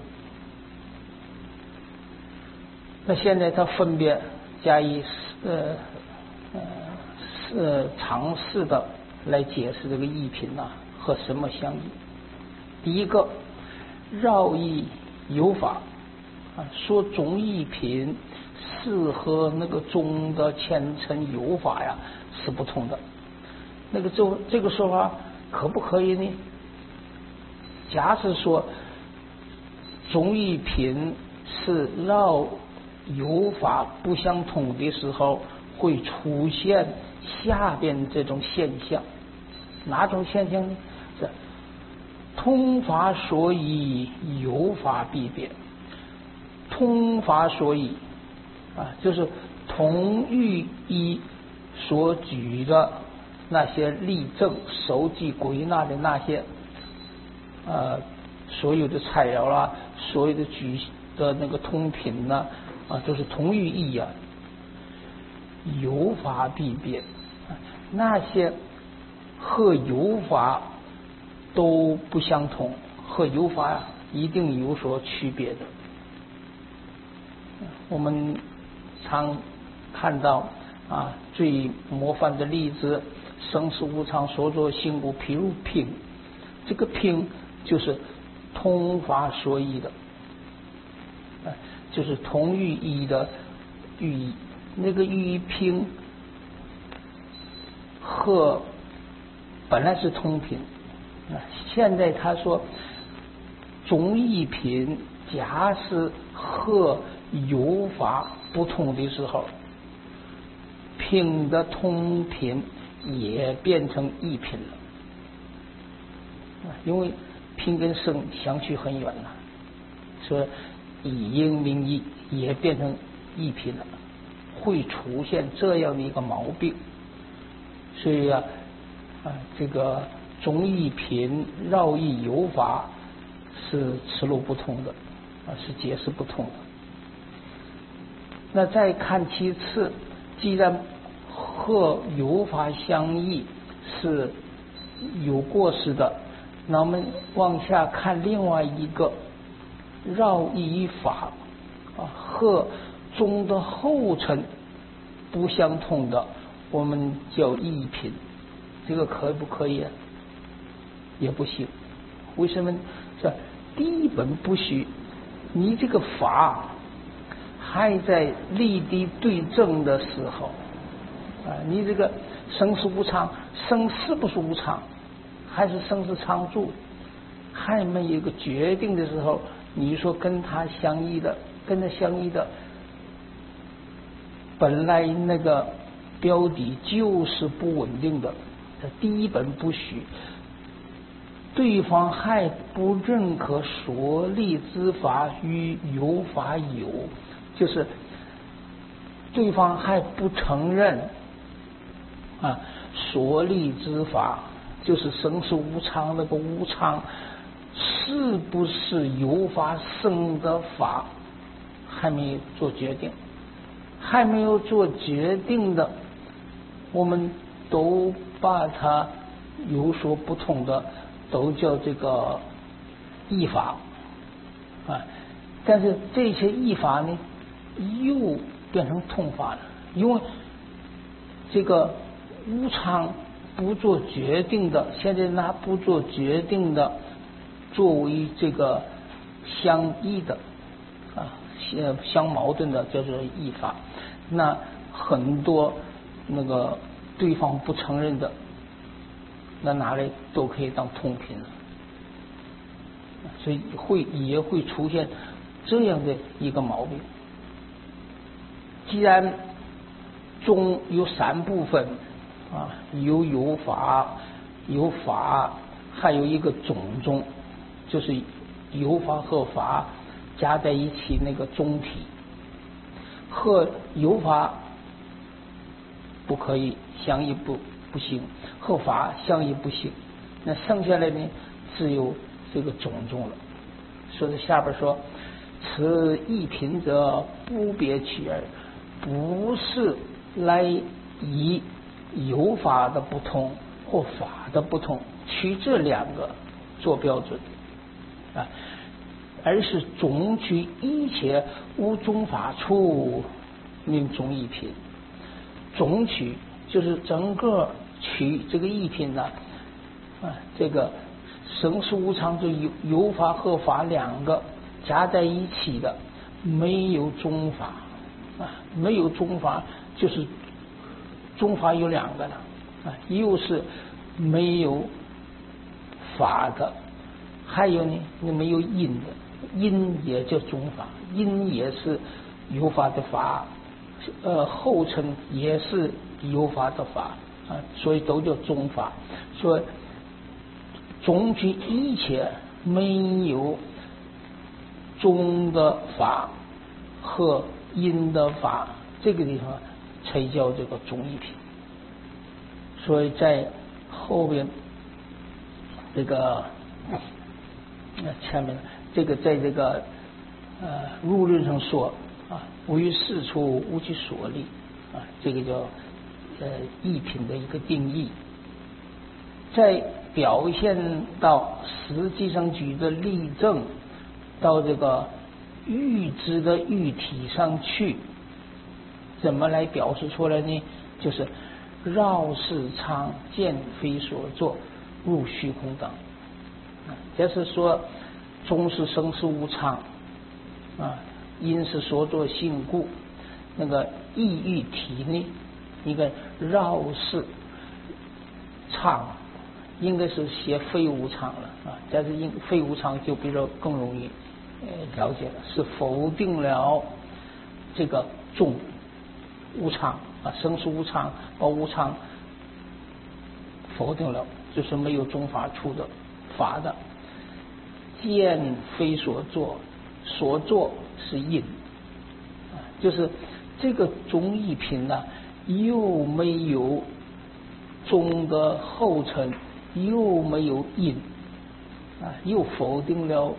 那现在它分别加以呃呃呃尝试的来解释这个一品呐、啊、和什么相异。第一个绕义有法啊，说中一品是和那个中的前尘有法呀是不同的。那个这这个说法可不可以呢？假使说中一品是绕有法不相同的时候，会出现下边这种现象。哪种现象呢？是通法所依，有法必变。通法所依啊，就是同律依所举的那些例证、收集、归纳的那些呃所有的材料啦，所有的举的那个通品呢啊，都是同律依啊，有法必变。那些和有法都不相同，和有法一定有所区别的。我们常看到啊，最模范的例子，生死无常，所作性故，譬如牝。这个牝就是通法所依的，就是同律依的寓意。那个寓意牝和本来是通品，现在他说中异品，假使和有法不同的时候，牝的通品也变成异品了，因为牝跟生相去很远了，所以以因名义也变成异品了，会出现这样的一个毛病。所以啊，啊这个中异品绕异有法是此路不通的，啊是解释不通的。那再看其次，既然和有法相异是有过失的，那我们往下看另外一个绕异法啊，和中的后尘不相通的，我们叫异品。这个可不可以啊？也不行。为什么？这第一本不虚，你这个法还在立地对正的时候啊，你这个生死无常，生是不是无常，还是生死常住，还没有一个决定的时候，你说跟他相依的，跟他相依的，本来那个标的就是不稳定的，第一本不虚，对方还不认可所立之法与有法有，就是对方还不承认啊，所立之法就是生死无常，那个无常是不是有法生的法，还没有做决定，还没有做决定的，我们都把它有所不同的都叫这个异法啊，但是这些异法呢又变成通法了，因为这个无常不做决定的，现在拿不做决定的作为这个相异的啊相矛盾的叫做异法，那很多那个对方不承认的，那拿来都可以当通品了，所以会也会出现这样的一个毛病。既然中有三部分啊，有有法、有法，还有一个总中，就是有法和法加在一起那个中体，和有法不可以相异不不行，和法相异不行，那剩下来呢只有这个种中了。所以下边说，此异品者不别取耳，不是来以有法的不同或法的不同取这两个做标准啊，而是总取一切无中法处，名中异品。总取就是整个取这个异品呢啊，这个生死无常就有有法和法两个加在一起的，没有中法啊，没有中法就是中法有两个了啊，又是没有法的，还有呢没有因的，因也叫中法，因也是有法的法，呃后尘也是有法的法啊，所以都叫中法。所以中品一切没有中的法和阴的法，这个地方才叫这个中一品。所以在后边这个前面这个在这个呃入论上说啊，无于事处无其所立啊，这个叫呃一品的一个定义。在表现到实际上举的例证到这个喻之的喻体上去，怎么来表示出来呢？就是绕世常见非所作入虚空等。这是说中是生死无常啊，因是所作性故。那个意喻体呢，一个绕世常应该是写非无常了啊，但是因非无常就比较更容易呃了解了，是否定了这个中无常啊，生死无常把无常否定了，就是没有中法出的法的。见非所作，所作是因啊，就是这个中一品呢，又没有中的后尘，又没有因啊，又否定了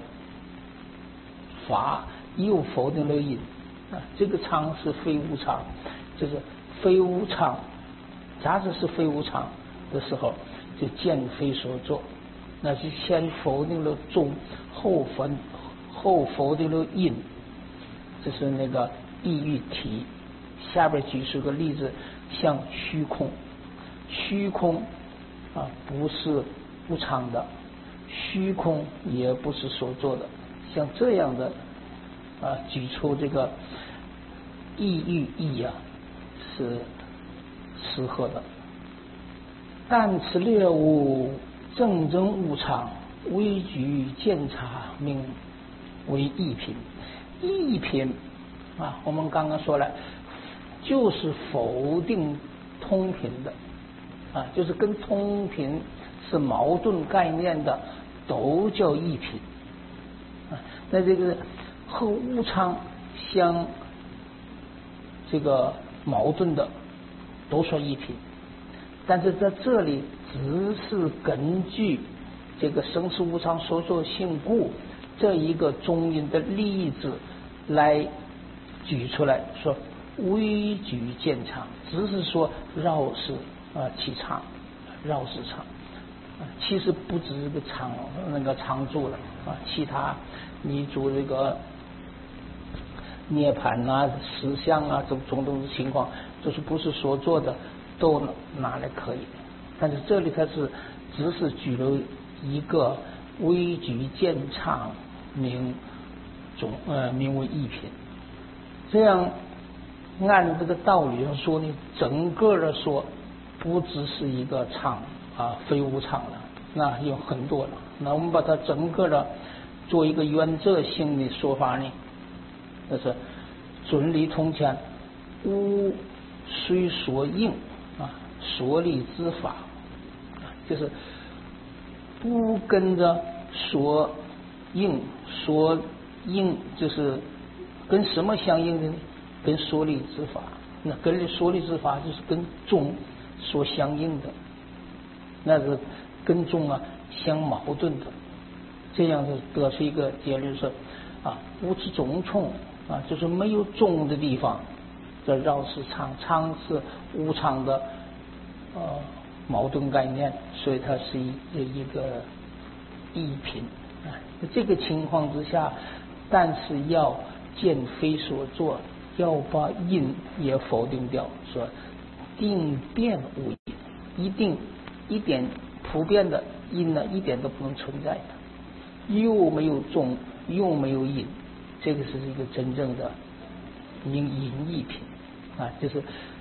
法，又否定了因啊。这个常是非无常，就是非无常，假使是非无常的时候，就见非所作，那是先否定了中，后否后否定了因，这是那个意喻体。下边举出个例子，像虚空，虚空啊不是无常的，虚空也不是所作的，像这样的啊举出这个意喻义啊是适合的。但此略物正正无常，微举见察名为一品。一品啊，我们刚刚说了，就是否定通品的啊，就是跟通品是矛盾概念的，都叫一品啊。那这个和无常相这个矛盾的，都说一品。但是在这里只是根据这个生死无常所作性故这一个中因的例子来举出来说微举见常，只是说绕世啊起常，绕世常啊，其实不止这个常那个常住了啊，其他你做这个涅盘啊、实相啊，这种种的情况，就是不是所做的都拿来可以，但是这里它是只是举了一个微举见常名总呃名为一品，这样按这个道理上说呢，整个的说不只是一个常啊非无常了，那有很多了。那我们把它整个的做一个原则性的说法呢，就是准理通前，无虽所应啊所立之法，就是不跟着所应，所应就是跟什么相应的呢？跟所立之法。那跟所立之法就是跟中所相应的，那是跟中啊相矛盾的。这样就得出一个结论是啊，无之中冲啊，就是没有中的地方，这绕是常，常是无常的呃矛盾概念，所以它是一一个异品啊。这个情况之下，但是要见非所作，要把因也否定掉，说定变无因，一定一点普遍的因呢，一点都不能存在的，又没有中，又没有因，这个是一个真正的因因异品啊，就是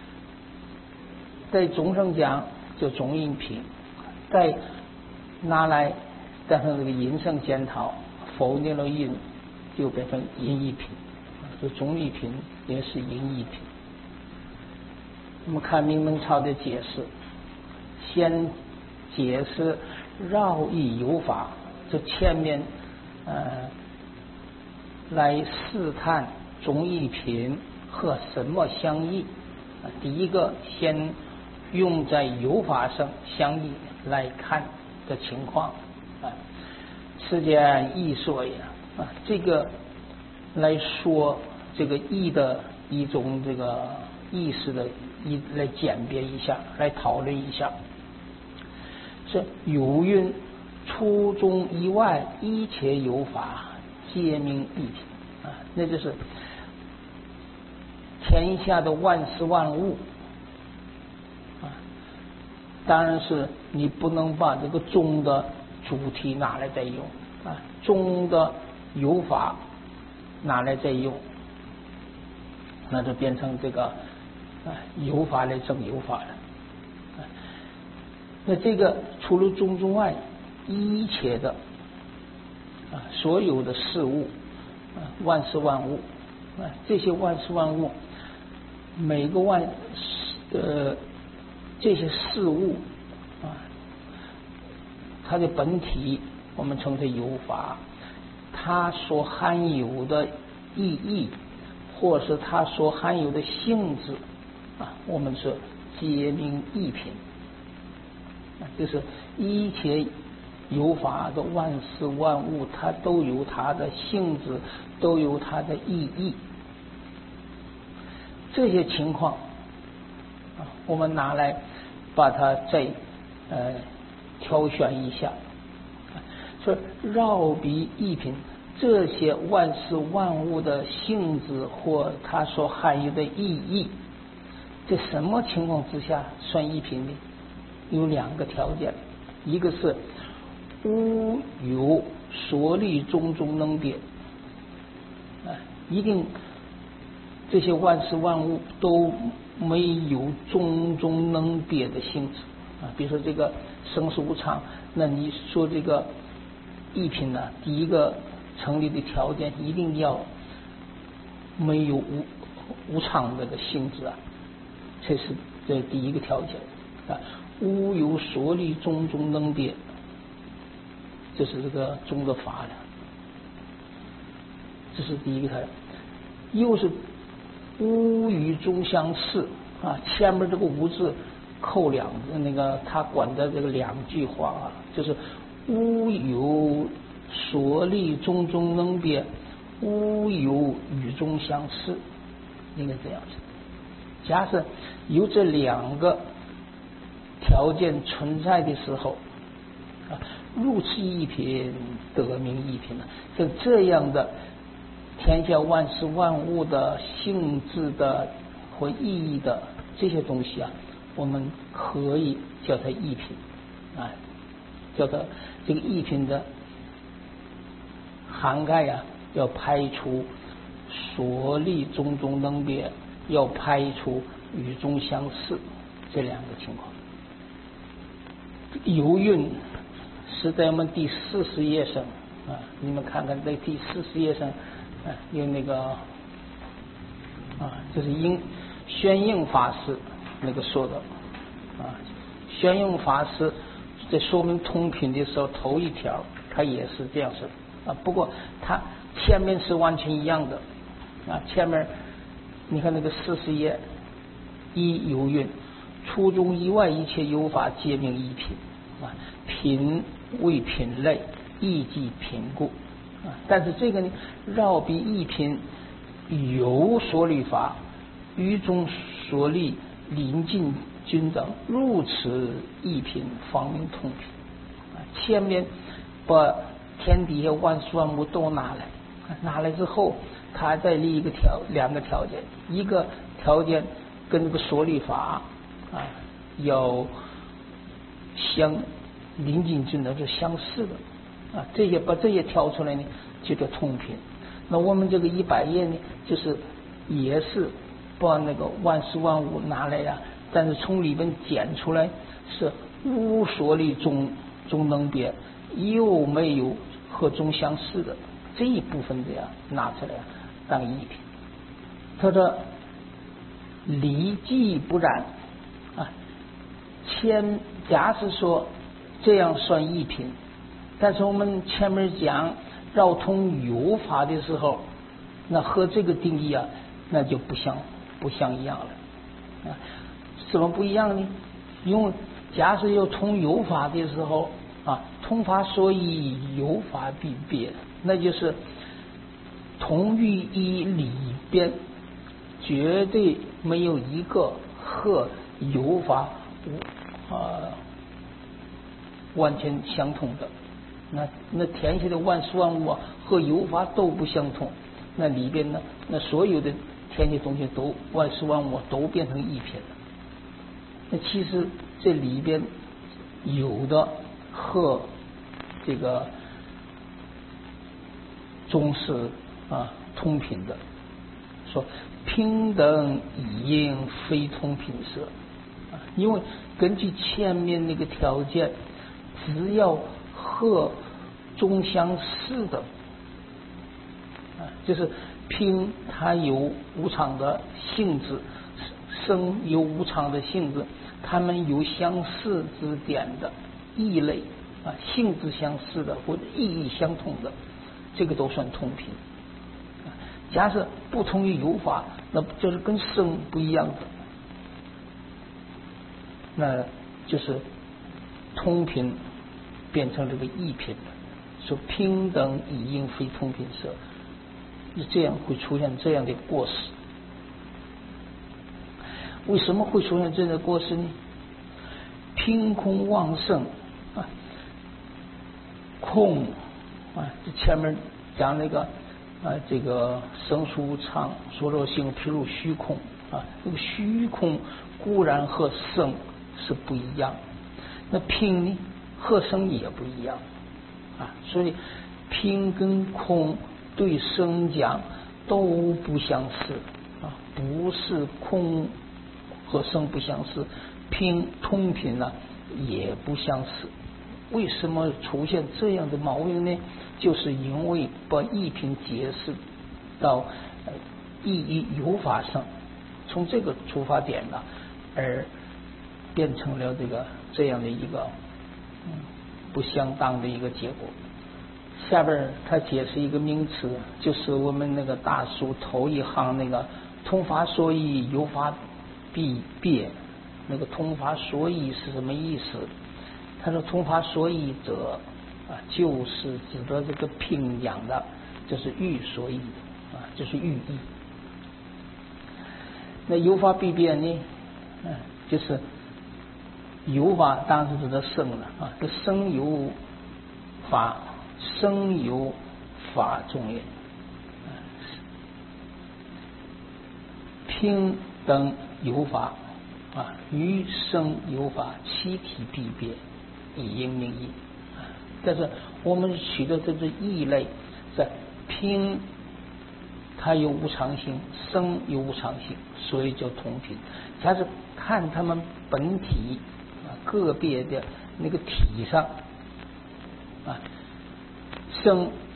在总上讲就总因品，再拿来带上这个因上检讨，否定了因，就变成因异品，就总异品也是因异品。我们看明门抄的解释，先解释绕义有法，这前面呃来试探中义品和什么相异。第一个先用在有法上相异来看的情况啊，此间义说也啊，这个来说这个义的一种这个意识的一来鉴别一下，来讨论一下。是有云初中以外一切有法皆名义品啊，那就是天下的万事万物啊，当然是你不能把这个中的主题拿来再用啊，中的有法拿来再用，那就变成这个啊有法来证有法了。那这个除了中之外，一切的啊所有的事物啊万事万物啊，这些万事万物，每个万呃这些事物啊，它的本体我们称它有法，它所含有的意义，或是它所含有的性质啊，我们是皆名义品。就是一切有法的万事万物，它都有它的性质，都有它的意义。这些情况啊，我们拿来把它再呃挑选一下。说绕彼义品，这些万事万物的性质或它所含有的意义，在什么情况之下算义品呢？有两个条件，一个是无有所立种种能别啊，一定这些万事万物都没有种种能别的性质啊。比如说这个生死无常，那你说这个义品呢，第一个成立的条件一定要没有无无常这个性质啊，这是这第一个条件啊。无有所立种种能别，这是这个中的法了，这是第一个条件。又是无与中相似啊，前面这个无字扣两那个他管的这个两句话啊，就是无有所立种种能别，无有与中相似，应该这样子。假设有这两个条件存在的时候啊，入此义品得名义品了。像这样的天下万事万物的性质的或意义的这些东西啊，我们可以叫它义品啊，叫它这个义品的涵盖啊，要排除所立种种能别，要排除与中相似这两个情况。有韵是在我们第四十页上啊，你们看看在第四十页上啊，有那个啊，就是应宣应法师那个说的啊，宣应法师在说明通品的时候，头一条他也是这样说啊，不过他前面是完全一样的啊，前面你看那个四十页一有韵。初中以外一切有法皆名义品啊，品为品类，义即品故啊。但是这个呢，绕彼义品有所立法，于中所立临近均等，入此义品方名通品啊。前面把天底下万事万物都拿来，拿来之后，他再立一个条两个条件，一个条件跟这个所立法。啊，要相临近均等是相似的啊，这些把这些挑出来呢，就叫通品。那我们这个一百页呢，就是也是把那个万事万物拿来呀、啊，但是从里边捡出来是无所立种种能别，又没有和中相似的这一部分的呀，拿出来、啊、当义品。他说理既不然。啊，前假使说这样算一品。但是我们前面讲绕通有法的时候，那和这个定义啊，那就不相不相一样了啊。怎么不一样呢？因为假设要通有法的时候啊，通法所依，有法必别，那就是同寓一里边绝对没有一个和有法啊完全相同的。那那天下的万事万物啊和有法都不相同，那里边呢，那所有的天下东西都万事万物都变成一品了。那其实这里边有的和这个中是啊通品的，说平等以应非通品色啊，因为根据前面那个条件，只要和中相似的啊，就是平它有无常的性质，生有无常的性质，它们有相似之点的异类啊，性质相似的或者意义相同的，这个都算通品。假设不同于有法，那就是跟生不一样的，那就是通品变成这个异品了。说平等以应非通品色，这样会出现这样的过失。为什么会出现这样的过失呢？凭空妄生啊，空啊，这前面讲那个啊，这个生疏无常，所作性譬如虚空啊，这个虚空固然和生是不一样，那平呢和生也不一样啊，所以平跟空对生讲都不相似啊，不是空和生不相似，平通品呢也不相似。为什么出现这样的毛病呢？就是因为把异品解释到意义有法上，从这个出发点呢，而变成了这个这样的一个嗯不相当的一个结果。下边他解释一个名词，就是我们那个大书头一行那个通法所依，有法必别。那个通法所依是什么意思？他说通法所依者啊，就是指的这个平讲的，就是欲所依啊，就是欲意。那有法必别呢？嗯、啊，就是有法当然是指的生了啊，这生有法，生有法中也。平等有法啊，与生有法，其体必别，以应名义。但是我们取的这个异类，在平它有无常性，生有无常性，所以叫同品。假是看他们本体啊个别的那个体上啊，生